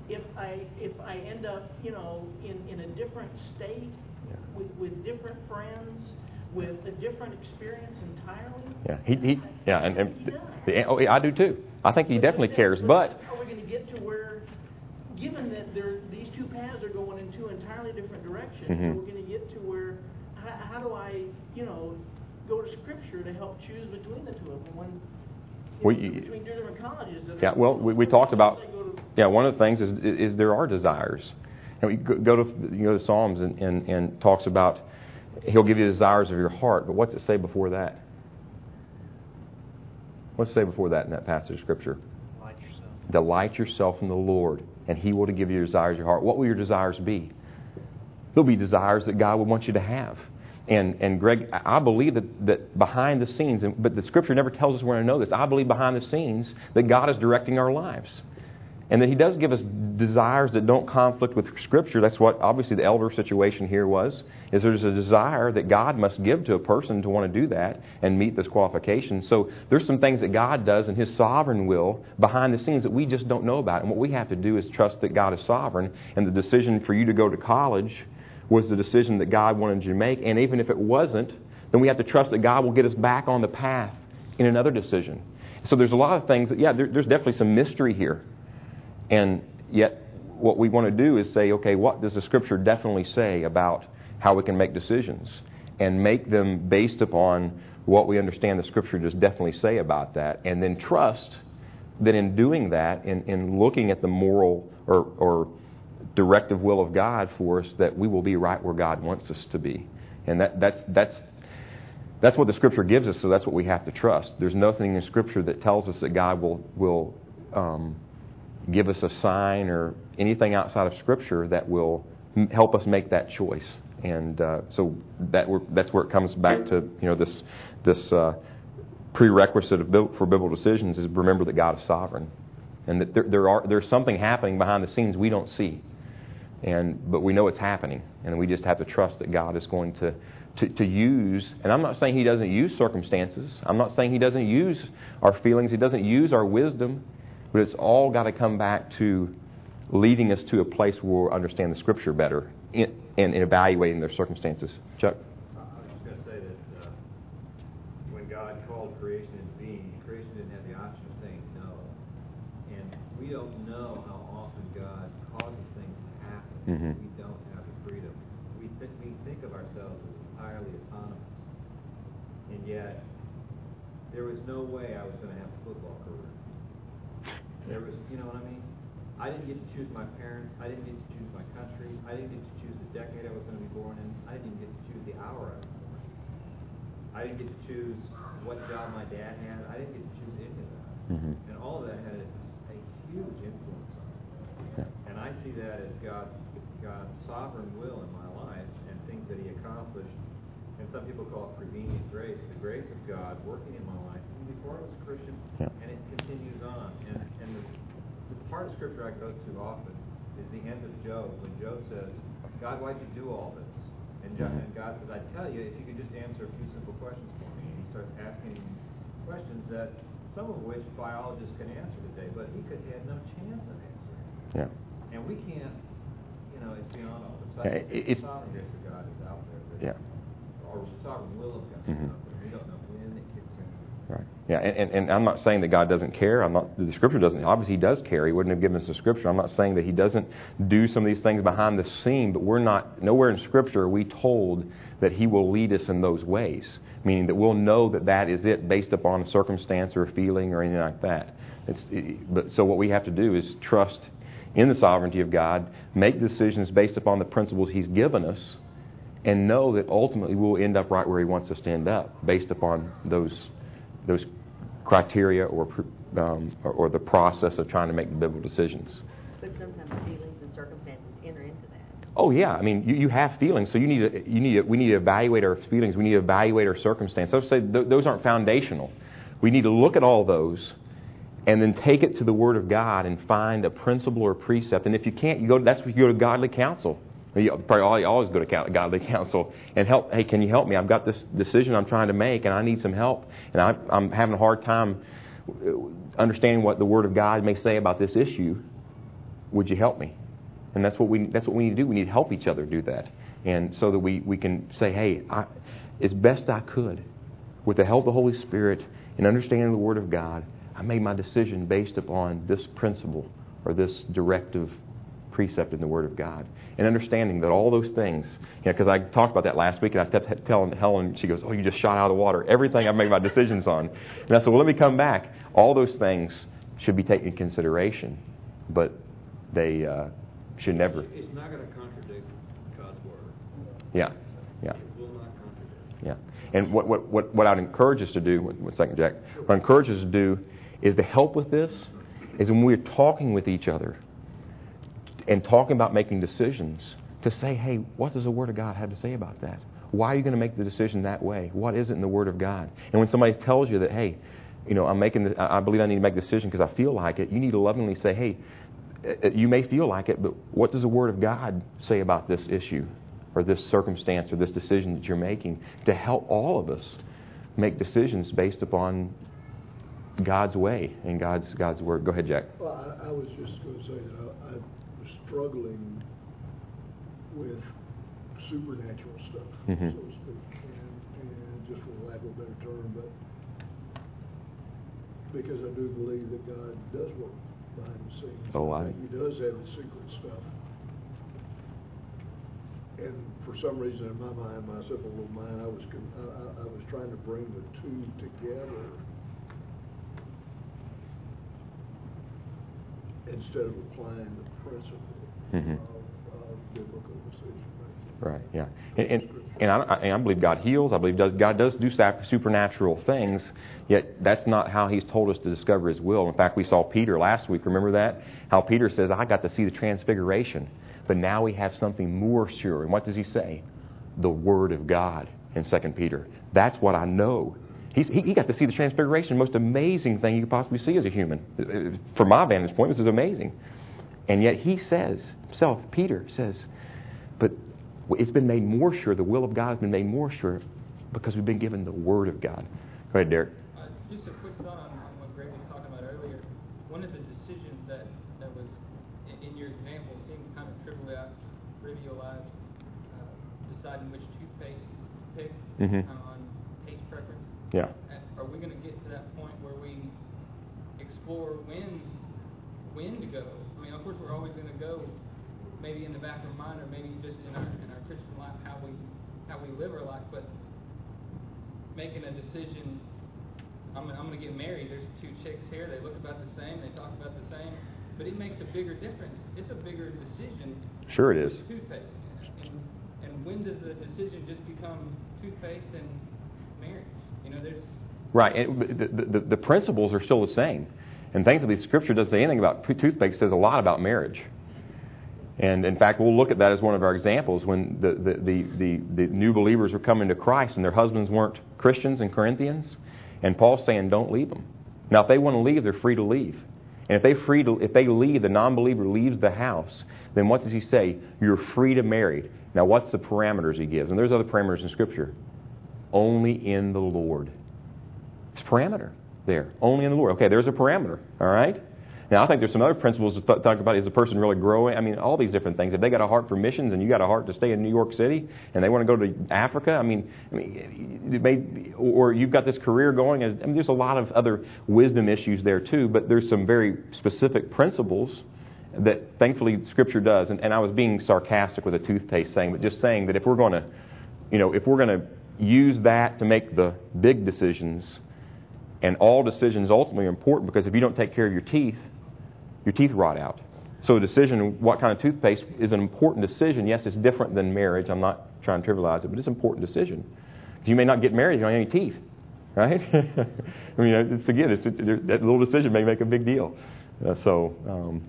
if I if I end up, you know, in, in a different state Yeah. with, with different friends, with a different experience entirely. Yeah, he, he yeah, and, and He does. the, oh, yeah, I do too. I think he But- definitely but then- cares, but are we going to get to where, given that there, these two paths are going in two entirely different directions, Mhm. are we going to get to where, how, how do I, you know, go to Scripture to help choose between the two of them when, you Well, know, you- between two different colleges? That yeah, are- well, we, we talked about, I go to- yeah, one of the things is is there are desires. And we go go to you know the Psalms and, and, and talks about He'll give you the desires of your heart, but what's it say before that? What's it say before that in that passage of Scripture? Delight yourself. Delight yourself in the Lord, and He will give you the desires of your heart. What will your desires be? There'll be desires that God would want you to have. And and Greg, I believe that, that behind the scenes, but the Scripture never tells us we're going to know this. I believe behind the scenes that God is directing our lives. And that He does give us desires that don't conflict with Scripture. That's what obviously the elder situation here was, is there's a desire that God must give to a person to want to do that and meet this qualification. So there's some things that God does in His sovereign will behind the scenes that we just don't know about. And what we have to do is trust that God is sovereign. And the decision for you to go to college was the decision that God wanted you to make. And even if it wasn't, then we have to trust that God will get us back on the path in another decision. So there's a lot of things that, yeah, there, there's definitely some mystery here. And yet, what we want to do is say, okay, what does the Scripture definitely say about how we can make decisions? And make them based upon what we understand the Scripture does definitely say about that. And then trust that in doing that, in, in looking at the moral or, or directive will of God for us, that we will be right where God wants us to be. And that, that's that's that's what the Scripture gives us, so that's what we have to trust. There's nothing in Scripture that tells us that God will... will um, give us a sign or anything outside of Scripture that will m- help us make that choice. And uh, so that we're, that's where it comes back to, you know, this this uh, prerequisite of, for biblical decisions is remember that God is sovereign, and that there, there are there's something happening behind the scenes we don't see, and but we know it's happening, and we just have to trust that God is going to. To, to use, and I'm not saying He doesn't use circumstances. I'm not saying He doesn't use our feelings. He doesn't use our wisdom. But it's all got to come back to leading us to a place where we'll understand the Scripture better in, in, in evaluating their circumstances. Chuck? I was just going to say that uh, when God called creation into being, creation didn't have the option of saying no. And we don't know how often God causes things to happen. Mm-hmm. We don't have the freedom. We, th- we think of ourselves as entirely autonomous. And yet, there was no way I was going to have a football career. There was, you know what I mean? I didn't get to choose my parents. I didn't get to choose my country. I didn't get to choose the decade I was going to be born in. I didn't even get to choose the hour I was born in. I didn't get to choose what job my dad had. I didn't get to choose any of that. Mm-hmm. And all of that had a, a huge influence on me. Yeah. And I see that as God's God's sovereign will in my life and things that He accomplished. And some people call it prevenient grace, the grace of God working in my life even before I was a Christian, Yeah. and it continues on. And, and the, the part of Scripture I go to often is the end of Job, when Job says, God, why'd you do all this? And, Jo- Mhm. and God says, I tell you, if you could just answer a few simple questions for me. And He starts asking questions that some of which biologists can answer today, but he could have no chance of answering. Yeah. And we can't, you know, it's beyond all this. Yeah, it- it's- the sovereign grace of God is out there. That, Yeah. Or sovereign will of God Mhm. is out there. We don't know when it kicks in. Right. Yeah, and, and, and I'm not saying that God doesn't care. I'm not. The Scripture doesn't. Obviously, He does care. He wouldn't have given us the Scripture. I'm not saying that He doesn't do some of these things behind the scene. But we're not. Nowhere in Scripture are we told that He will lead us in those ways. Meaning that we'll know that that is it, based upon a circumstance or a feeling or anything like that. It's. It, but so what we have to do is trust in the sovereignty of God, make decisions based upon the principles He's given us, and know that ultimately we'll end up right where He wants us to end up, based upon those those criteria or, um, or or the process of trying to make the biblical decisions. But sometimes feelings and circumstances enter into that. Oh yeah, I mean you, you have feelings, so you need to you need to, we need to evaluate our feelings. We need to evaluate our circumstances. I would say th- those aren't foundational. We need to look at all those, and then take it to the Word of God and find a principle or precept. And if you can't, you go. That's where you go to godly counsel. You probably always go to godly counsel and help. Hey, can you help me? I've got this decision I'm trying to make, and I need some help. And I, I'm having a hard time understanding what the Word of God may say about this issue. would you help me? And that's what we that's what we need to do. We need to help each other do that. And so that we, we can say, hey, I, as best I could, with the help of the Holy Spirit and understanding the Word of God, I made my decision based upon this principle or this directive precept in the Word of God. And understanding that all those things, you know, because I talked about that last week, and I kept telling Helen, she goes, oh, you just shot out of the water. Everything I've made my decisions on. And I said, well, let me come back. All those things should be taken into consideration, but they uh, should never. It's not going to contradict God's Word. Yeah, yeah. It will not contradict. Yeah. And what, what, what, what I'd encourage us to do, one second, Jack, what I encourage us to do is to help with this is when we're talking with each other and talking about making decisions, to say, hey, what does the Word of God have to say about that? Why are you going to make the decision that way? What is it in the Word of God? And when somebody tells you that, hey, you know, I'm making, the, I believe I need to make a decision because I feel like it, you need to lovingly say, hey, you may feel like it, but what does the Word of God say about this issue or this circumstance or this decision that you're making, to help all of us make decisions based upon God's way and God's God's Word. Go ahead, Jack. Well, I, I was just going to say that I, I was struggling with supernatural stuff, Mm-hmm. so to speak, and, and just for lack of a better term, but because I do believe that God does work behind the scenes. Oh, I- think He does have the secret stuff. And for some reason, in my mind, my simple little mind, I was con- I, I, I was trying to bring the two together instead of applying the principle Mm-hmm. of, of biblical decision making. Right, yeah. And and, and, I, and I believe God heals. I believe does, God does do supernatural things, yet that's not how He's told us to discover His will. In fact, we saw Peter last week. Remember that? How Peter says, I got to see the transfiguration, but now we have something more sure. And what does he say? The Word of God in Second Peter. That's what I know. He's, he, he got to see the transfiguration, the most amazing thing you could possibly see as a human. From my vantage point, this is amazing. And yet he says, himself, Peter says, but it's been made more sure, the will of God has been made more sure because we've been given the Word of God. Go ahead, Derek. Uh, just a quick thought on, on what Greg was talking about earlier. One of the decisions that, that was, in, in your example, seemed kind of trivialized, trivialized uh, deciding which toothpaste to pick Mm-hmm. uh, on taste preference. Yeah. Uh, Are we going to get to that point where we explore when when to go? I mean, of course, we're always going to go, maybe in the back of our mind, or maybe just in our in our Christian life, how we how we live our life. But making a decision, I'm I'm going to get married. There's two chicks here. They look about the same. They talk about the same. But it makes a bigger difference. It's a bigger decision. Sure it is. with Toothpaste. And, and when does the decision just become toothpaste and marriage? You know, there's Right. And the, the, the principles are still the same. And thankfully, Scripture doesn't say anything about toothpaste. It says a lot about marriage. And in fact, we'll look at that as one of our examples when the, the, the, the, the new believers were coming to Christ and their husbands weren't Christians in Corinthians. And Paul's saying, don't leave them. Now, if they want to leave, they're free to leave. And if they free to, if they leave, the non-believer leaves the house, then what does he say? You're free to marry. Now, what's the parameters he gives? And there's other parameters in Scripture. Only in the Lord. It's parameter there. Only in the Lord. Okay, there's a parameter. All right? Now, I think there's some other principles to th- talk about. Is the person really growing? I mean, all these different things. If they got a heart for missions and you got a heart to stay in New York City and they want to go to Africa, I mean, I mean it may, or you've got this career going. I mean, there's a lot of other wisdom issues there too, but there's some very specific principles that thankfully Scripture does. And, and I was being sarcastic with a toothpaste thing, but just saying that if we're going to, you know, if we're going to use that to make the big decisions, and all decisions ultimately are important because if you don't take care of your teeth, your teeth rot out. So a decision, what kind of toothpaste, is an important decision. Yes, it's different than marriage. I'm not trying to trivialize it, but it's an important decision. You may not get married if you don't have any teeth, right? I mean, it's, again, it's, that little decision may make a big deal. Uh, so, um,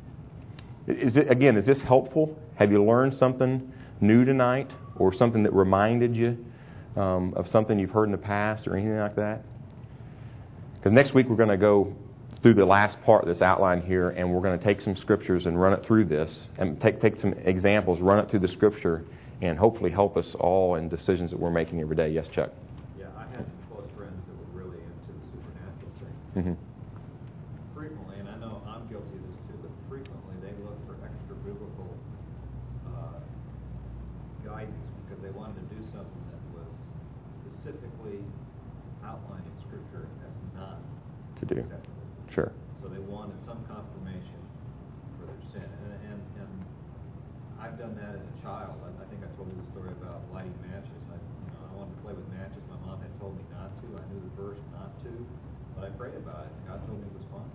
is it, again, is this helpful? Have you learned something new tonight, or something that reminded you um, of something you've heard in the past, or anything like that? Because next week we're going to go through the last part of this outline here, and we're going to take some scriptures and run it through this, and take take some examples, run it through the Scripture, and hopefully help us all in decisions that we're making every day. Yes, Chuck? Yeah, I had some close friends that were really into the supernatural thing. Mm-hmm. Frequently, and I know I'm guilty of this too, but frequently they look for extra biblical uh, guidance because they wanted to do something that was specifically outlined in Scripture as not To do. acceptable. Sure. So they wanted some confirmation for their sin. And, and, and I've done that as a child. I, I think I told you the story about lighting matches. I, you know, I wanted to play with matches. My mom had told me not to. I knew the verse not to. But I prayed about it, and God told me it was fine.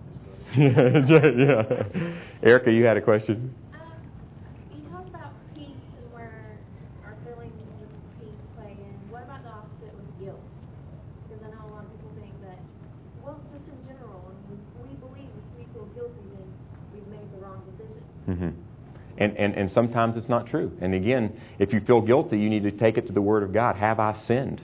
Yeah. Erica, you had a question? Um, you talk about peace and where our feelings of peace play in. What about the opposite with guilt? Because I know a lot of people think that, well, just in general, and we believe if we feel guilty, then we've made the wrong decision. Mm-hmm. And, and, and sometimes it's not true. And again, if you feel guilty, you need to take it to the Word of God. Have I sinned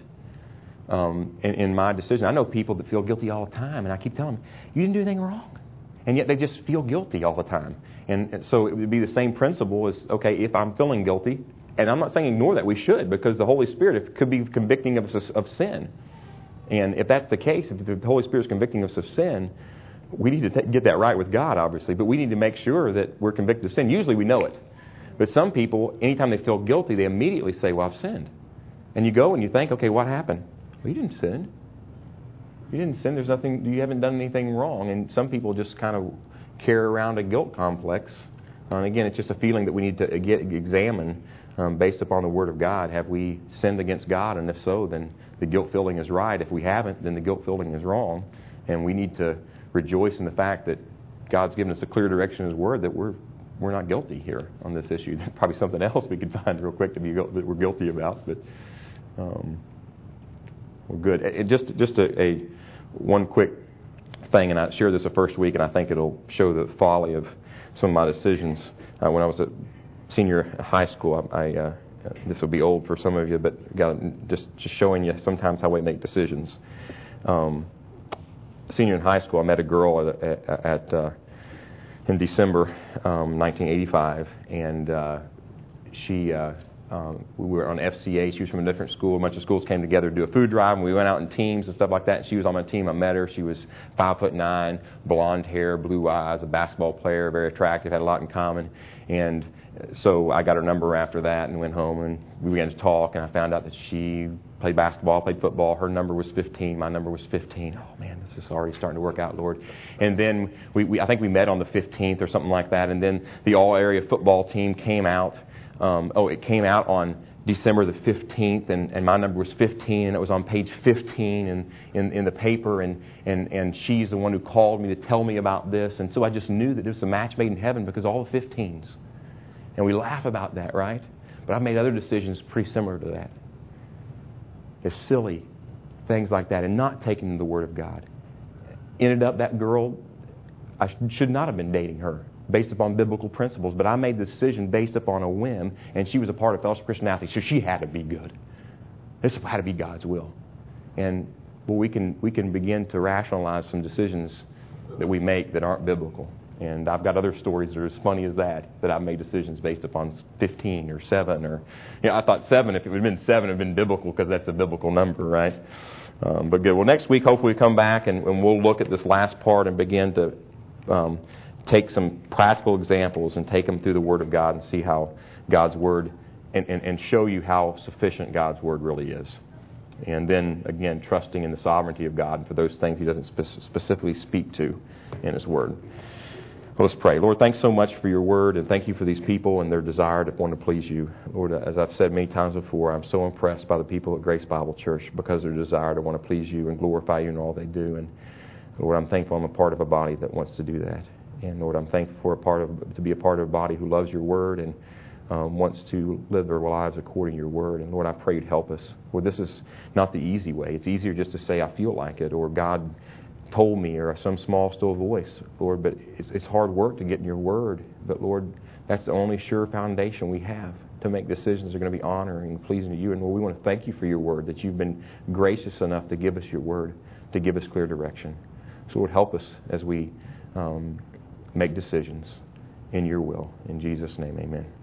um, in, in my decision? I know people that feel guilty all the time, and I keep telling them, you didn't do anything wrong. And yet they just feel guilty all the time. And, and so it would be the same principle as, okay, if I'm feeling guilty, and I'm not saying ignore that, we should, because the Holy Spirit could be convicting of us of sin. And if that's the case, if the Holy Spirit is convicting us of sin, we need to t- get that right with God, obviously, but we need to make sure that we're convicted of sin. Usually we know it. But some people, anytime they feel guilty, they immediately say, well, I've sinned. And you go and you think, okay, what happened? Well, you didn't sin. You didn't sin. There's nothing, you haven't done anything wrong. And some people just kind of carry around a guilt complex. And again, it's just a feeling that we need to get examine um, based upon the Word of God. Have we sinned against God? And if so, then the guilt feeling is right. If we haven't, then the guilt feeling is wrong. And we need to rejoice in the fact that God's given us a clear direction in His Word that we're we're not guilty here on this issue. There's probably something else we could find real quick to be that we're guilty about, but um, well, good. It, just just a, a one quick thing, and I shared this the first week, and I think it'll show the folly of some of my decisions. Uh, when I was a senior high school, I, I uh, this will be old for some of you, but got just just showing you sometimes how we make decisions. Um, Senior in high school, I met a girl at, at, at uh, in December um, nineteen eighty-five, and uh, she uh, um, we were on F C A. She was from a different school. A bunch of schools came together to do a food drive, and we went out in teams and stuff like that. She was on my team. I met her. She was five foot nine, blonde hair, blue eyes, a basketball player, very attractive, had a lot in common. And so I got her number after that and went home, and we began to talk, and I found out that she played basketball, played football. Her number was fifteen. My number was fifteen. Oh, man, this is already starting to work out, Lord. And then we, we I think we met on the fifteenth or something like that, and then the all-area football team came out. Um, oh, it came out on December the fifteenth, and, and my number was fifteen, and it was on page fifteen in, in, in the paper, and, and, and she's the one who called me to tell me about this. And so I just knew that it was a match made in heaven because all the fifteens. And we laugh about that, right? But I've made other decisions pretty similar to that. It's silly, things like that, and not taking the Word of God. Ended up that girl, I should not have been dating her based upon biblical principles, but I made the decision based upon a whim, and she was a part of Fellowship Christian Athletes, so she had to be good. This had to be God's will. And well, we can we can begin to rationalize some decisions that we make that aren't biblical. And I've got other stories that are as funny as that, that I've made decisions based upon fifteen or seven. Or, you know, I thought seven, if it would have been seven, it would have been biblical because that's a biblical number, right? Um, but good. Well, next week, hopefully we come back and, and we'll look at this last part and begin to um, take some practical examples and take them through the Word of God and see how God's Word, and, and, and show you how sufficient God's Word really is. And then, again, trusting in the sovereignty of God for those things He doesn't spe- specifically speak to in His Word. Well, let's pray. Lord, thanks so much for your word, and thank you for these people and their desire to want to please you. Lord, as I've said many times before, I'm so impressed by the people at Grace Bible Church because of their desire to want to please you and glorify you in all they do. And Lord, I'm thankful I'm a part of a body that wants to do that. And Lord, I'm thankful for a part of to be a part of a body who loves your word and um, wants to live their lives according to your word. And Lord, I pray you'd help us. Lord, this is not the easy way. It's easier just to say, I feel like it, or God told me, or some small still voice, Lord, but it's, it's hard work to get in your word. But Lord, that's the only sure foundation we have to make decisions that are going to be honoring and pleasing to you. And Lord, we want to thank you for your word, that you've been gracious enough to give us your word, to give us clear direction. So Lord, help us as we um, make decisions in your will. In Jesus' name, amen.